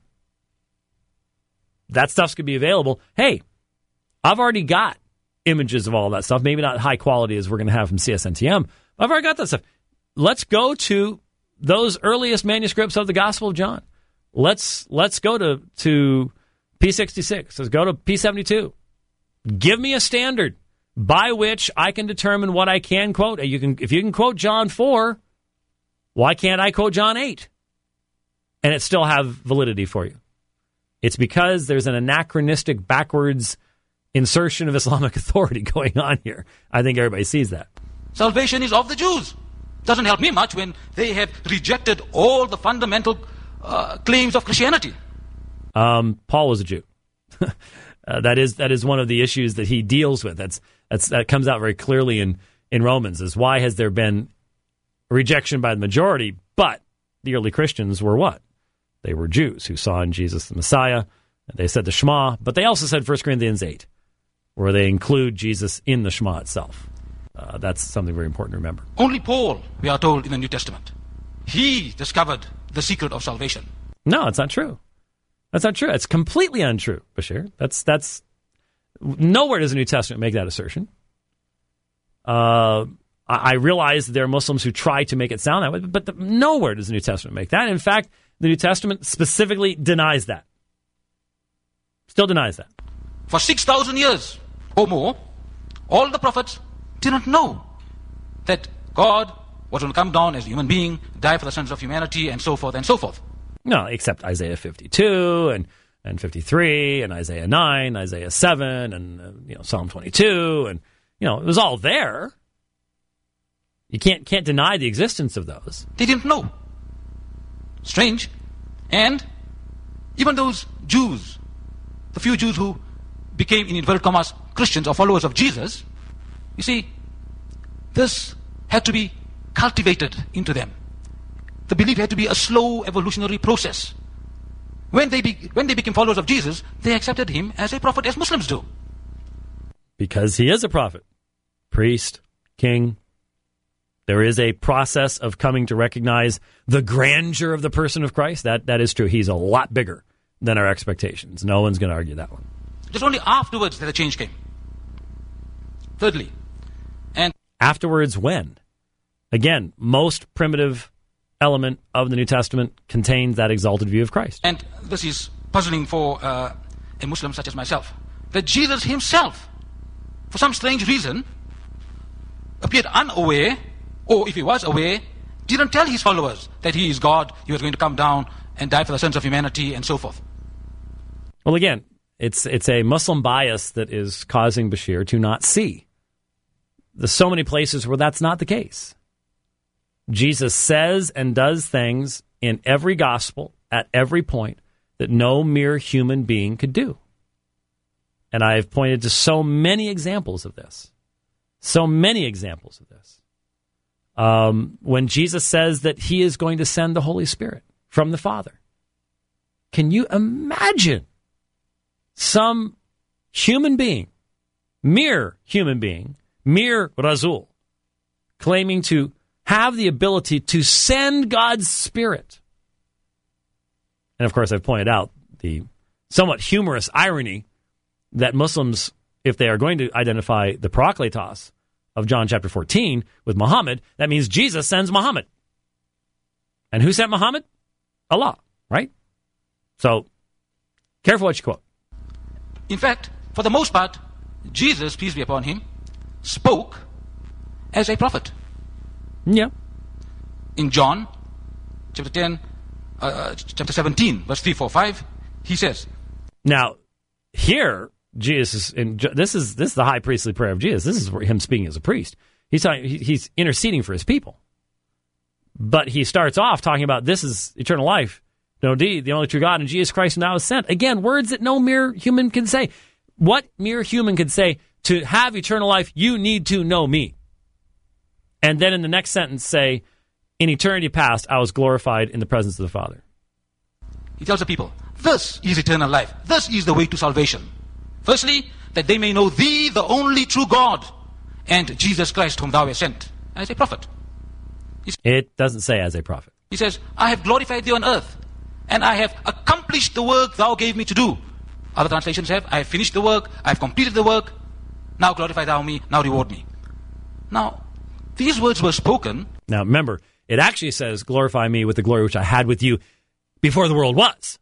that stuff's going to be available. Hey, I've already got images of all that stuff. Maybe not high quality as we're going to have from C S N T M. But I've already got that stuff. Let's go to those earliest manuscripts of the Gospel of John. Let's let's go to, to P sixty-six. Let's go to P seventy-two. Give me a standard by which I can determine what I can quote. You can, if you can quote John four, why can't I quote John eight? And it still have validity for you. It's because there's an anachronistic backwards insertion of Islamic authority going on here. I think everybody sees that. Salvation is of the Jews. Doesn't help me much when they have rejected all the fundamental uh, claims of Christianity. Um, Paul was a Jew. uh, that is that is one of the issues that he deals with. That's that's that comes out very clearly in, in Romans. Is why has there been rejection by the majority? But the early Christians were what? They were Jews who saw in Jesus the Messiah. They said the Shema, but they also said First Corinthians eight, where they include Jesus in the Shema itself. Uh, that's something very important to remember. Only Paul, we are told in the New Testament, he discovered the secret of salvation. No, it's not true. That's not true. It's completely untrue, Bashir. That's that's nowhere does the New Testament make that assertion. Uh, I, I realize there are Muslims who try to make it sound that way, but the, nowhere does the New Testament make that. In fact, the New Testament specifically denies that. Still denies that. For six thousand years or more, all the prophets didn't know that God was going to come down as a human being, die for the sins of humanity, and so forth and so forth. No, except Isaiah fifty-two and, and fifty-three and Isaiah nine, Isaiah seven and uh, you know Psalm twenty-two, and you know it was all there. You can't can't deny the existence of those. They didn't know. Strange. And even those Jews, the few Jews who became, in inverted commas, Christians or followers of Jesus, you see, this had to be cultivated into them. The belief had to be a slow evolutionary process. When they be, when they became followers of Jesus, they accepted him as a prophet, as Muslims do. Because he is a prophet, priest, king. There is a process of coming to recognize the grandeur of the person of Christ. That that is true. He's a lot bigger than our expectations. No one's going to argue that one. Just only afterwards that the change came. Thirdly, and afterwards when? Again, most primitive element of the New Testament contains that exalted view of Christ. And this is puzzling for uh, a Muslim such as myself, that Jesus himself, for some strange reason, appeared unaware, or if he was aware, didn't tell his followers that he is God, he was going to come down and die for the sins of humanity, and so forth. Well, again, it's it's a Muslim bias that is causing Bashir to not see. There's so many places where that's not the case. Jesus says and does things in every gospel at every point that no mere human being could do. And I've pointed to so many examples of this. So many examples of this. Um, when Jesus says that he is going to send the Holy Spirit from the Father. Can you imagine some human being, mere human being, mere Rasul, claiming to have the ability to send God's Spirit? And of course, I've pointed out the somewhat humorous irony that Muslims, if they are going to identify the Parakletos of John chapter fourteen with Muhammad, that means Jesus sends Muhammad. And who sent Muhammad? Allah, right? So, careful what you quote. In fact, for the most part, Jesus, peace be upon him, spoke as a prophet. Yeah. In John chapter ten, uh, chapter seventeen, verse three, four, five, he says. Now, here, Jesus is in, this is this is the high priestly prayer of Jesus. This is him speaking as a priest. He's talking, he's interceding for his people. But he starts off talking about this is eternal life. No, indeed, the only true God, and Jesus Christ now is sent. Again, words that no mere human can say. What mere human could say? To have eternal life, you need to know me. And then in the next sentence say, in eternity past, I was glorified in the presence of the Father. He tells the people, this is eternal life. This is the way to salvation. Firstly, that they may know thee, the only true God, and Jesus Christ, whom thou hast sent, as a prophet. It doesn't say as a prophet. He says, I have glorified thee on earth, and I have accomplished the work thou gave me to do. Other translations have, I have finished the work, I have completed the work, now glorify thou me, now reward me. Now, these words were spoken. Now, remember, it actually says, glorify me with the glory which I had with you before the world was.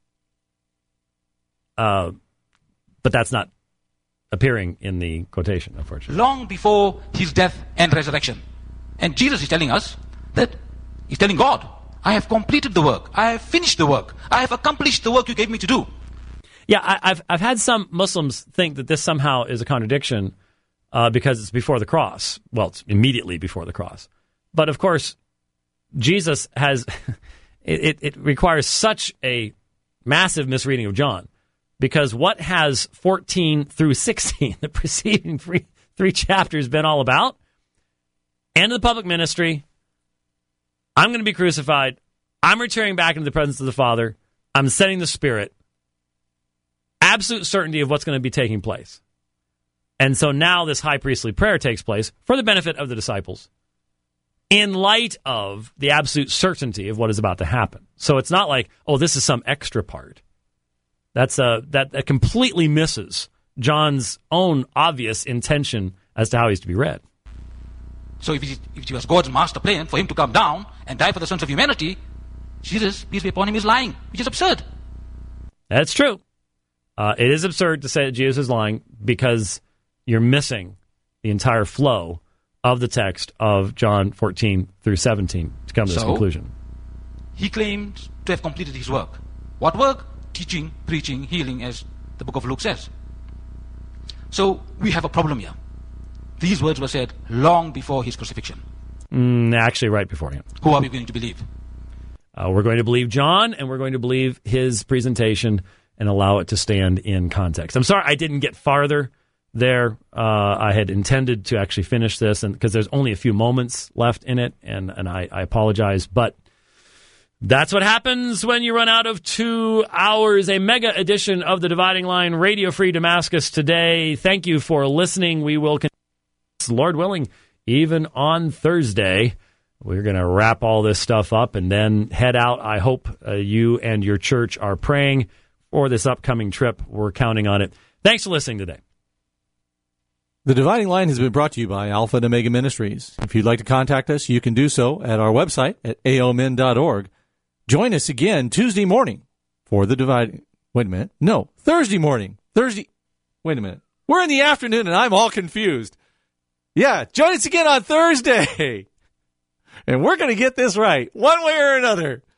Uh, but that's not appearing in the quotation, unfortunately. Long before his death and resurrection. And Jesus is telling us that he's telling God, I have completed the work. I have finished the work. I have accomplished the work you gave me to do. Yeah, I, I've I've had some Muslims think that this somehow is a contradiction uh, because it's before the cross. Well, it's immediately before the cross. But of course, Jesus has, it, it, it requires such a massive misreading of John. Because what has fourteen through sixteen, the preceding three, three chapters, been all about? End of the public ministry. I'm going to be crucified. I'm returning back into the presence of the Father. I'm sending the Spirit. Absolute certainty of what's going to be taking place. And so now this high priestly prayer takes place for the benefit of the disciples in light of the absolute certainty of what is about to happen. So it's not like, oh, this is some extra part. That's a, that, that completely misses John's own obvious intention as to how he's to be read. So if it, if it was God's master plan for him to come down and die for the sons of humanity, Jesus, peace be upon him, is lying, which is absurd. That's true. Uh, it is absurd to say that Jesus is lying because you're missing the entire flow of the text of John fourteen through seventeen to come to this so, conclusion. He claimed to have completed his work. What work? Teaching, preaching, healing, as the book of Luke says. So we have a problem here. These words were said long before his crucifixion. Mm, actually, right beforehand. Who are we going to believe? Uh, we're going to believe John, and we're going to believe his presentation and allow it to stand in context. I'm sorry I didn't get farther there. Uh, I had intended to actually finish this, and because there's only a few moments left in it, and, and I, I apologize, but that's what happens when you run out of two hours. A mega edition of the Dividing Line, Radio Free Damascus today. Thank you for listening. We will continue, Lord willing, even on Thursday. We're going to wrap all this stuff up and then head out. I hope uh, you and your church are praying for this upcoming trip. We're counting on it. Thanks for listening today. The Dividing Line has been brought to you by Alpha and Omega Ministries. If you'd like to contact us, you can do so at our website at a o m n dot org. Join us again Tuesday morning for the Dividing... Wait a minute. No, Thursday morning. Thursday... Wait a minute. We're in the afternoon and I'm all confused. Yeah, join us again on Thursday. And we're going to get this right, one way or another.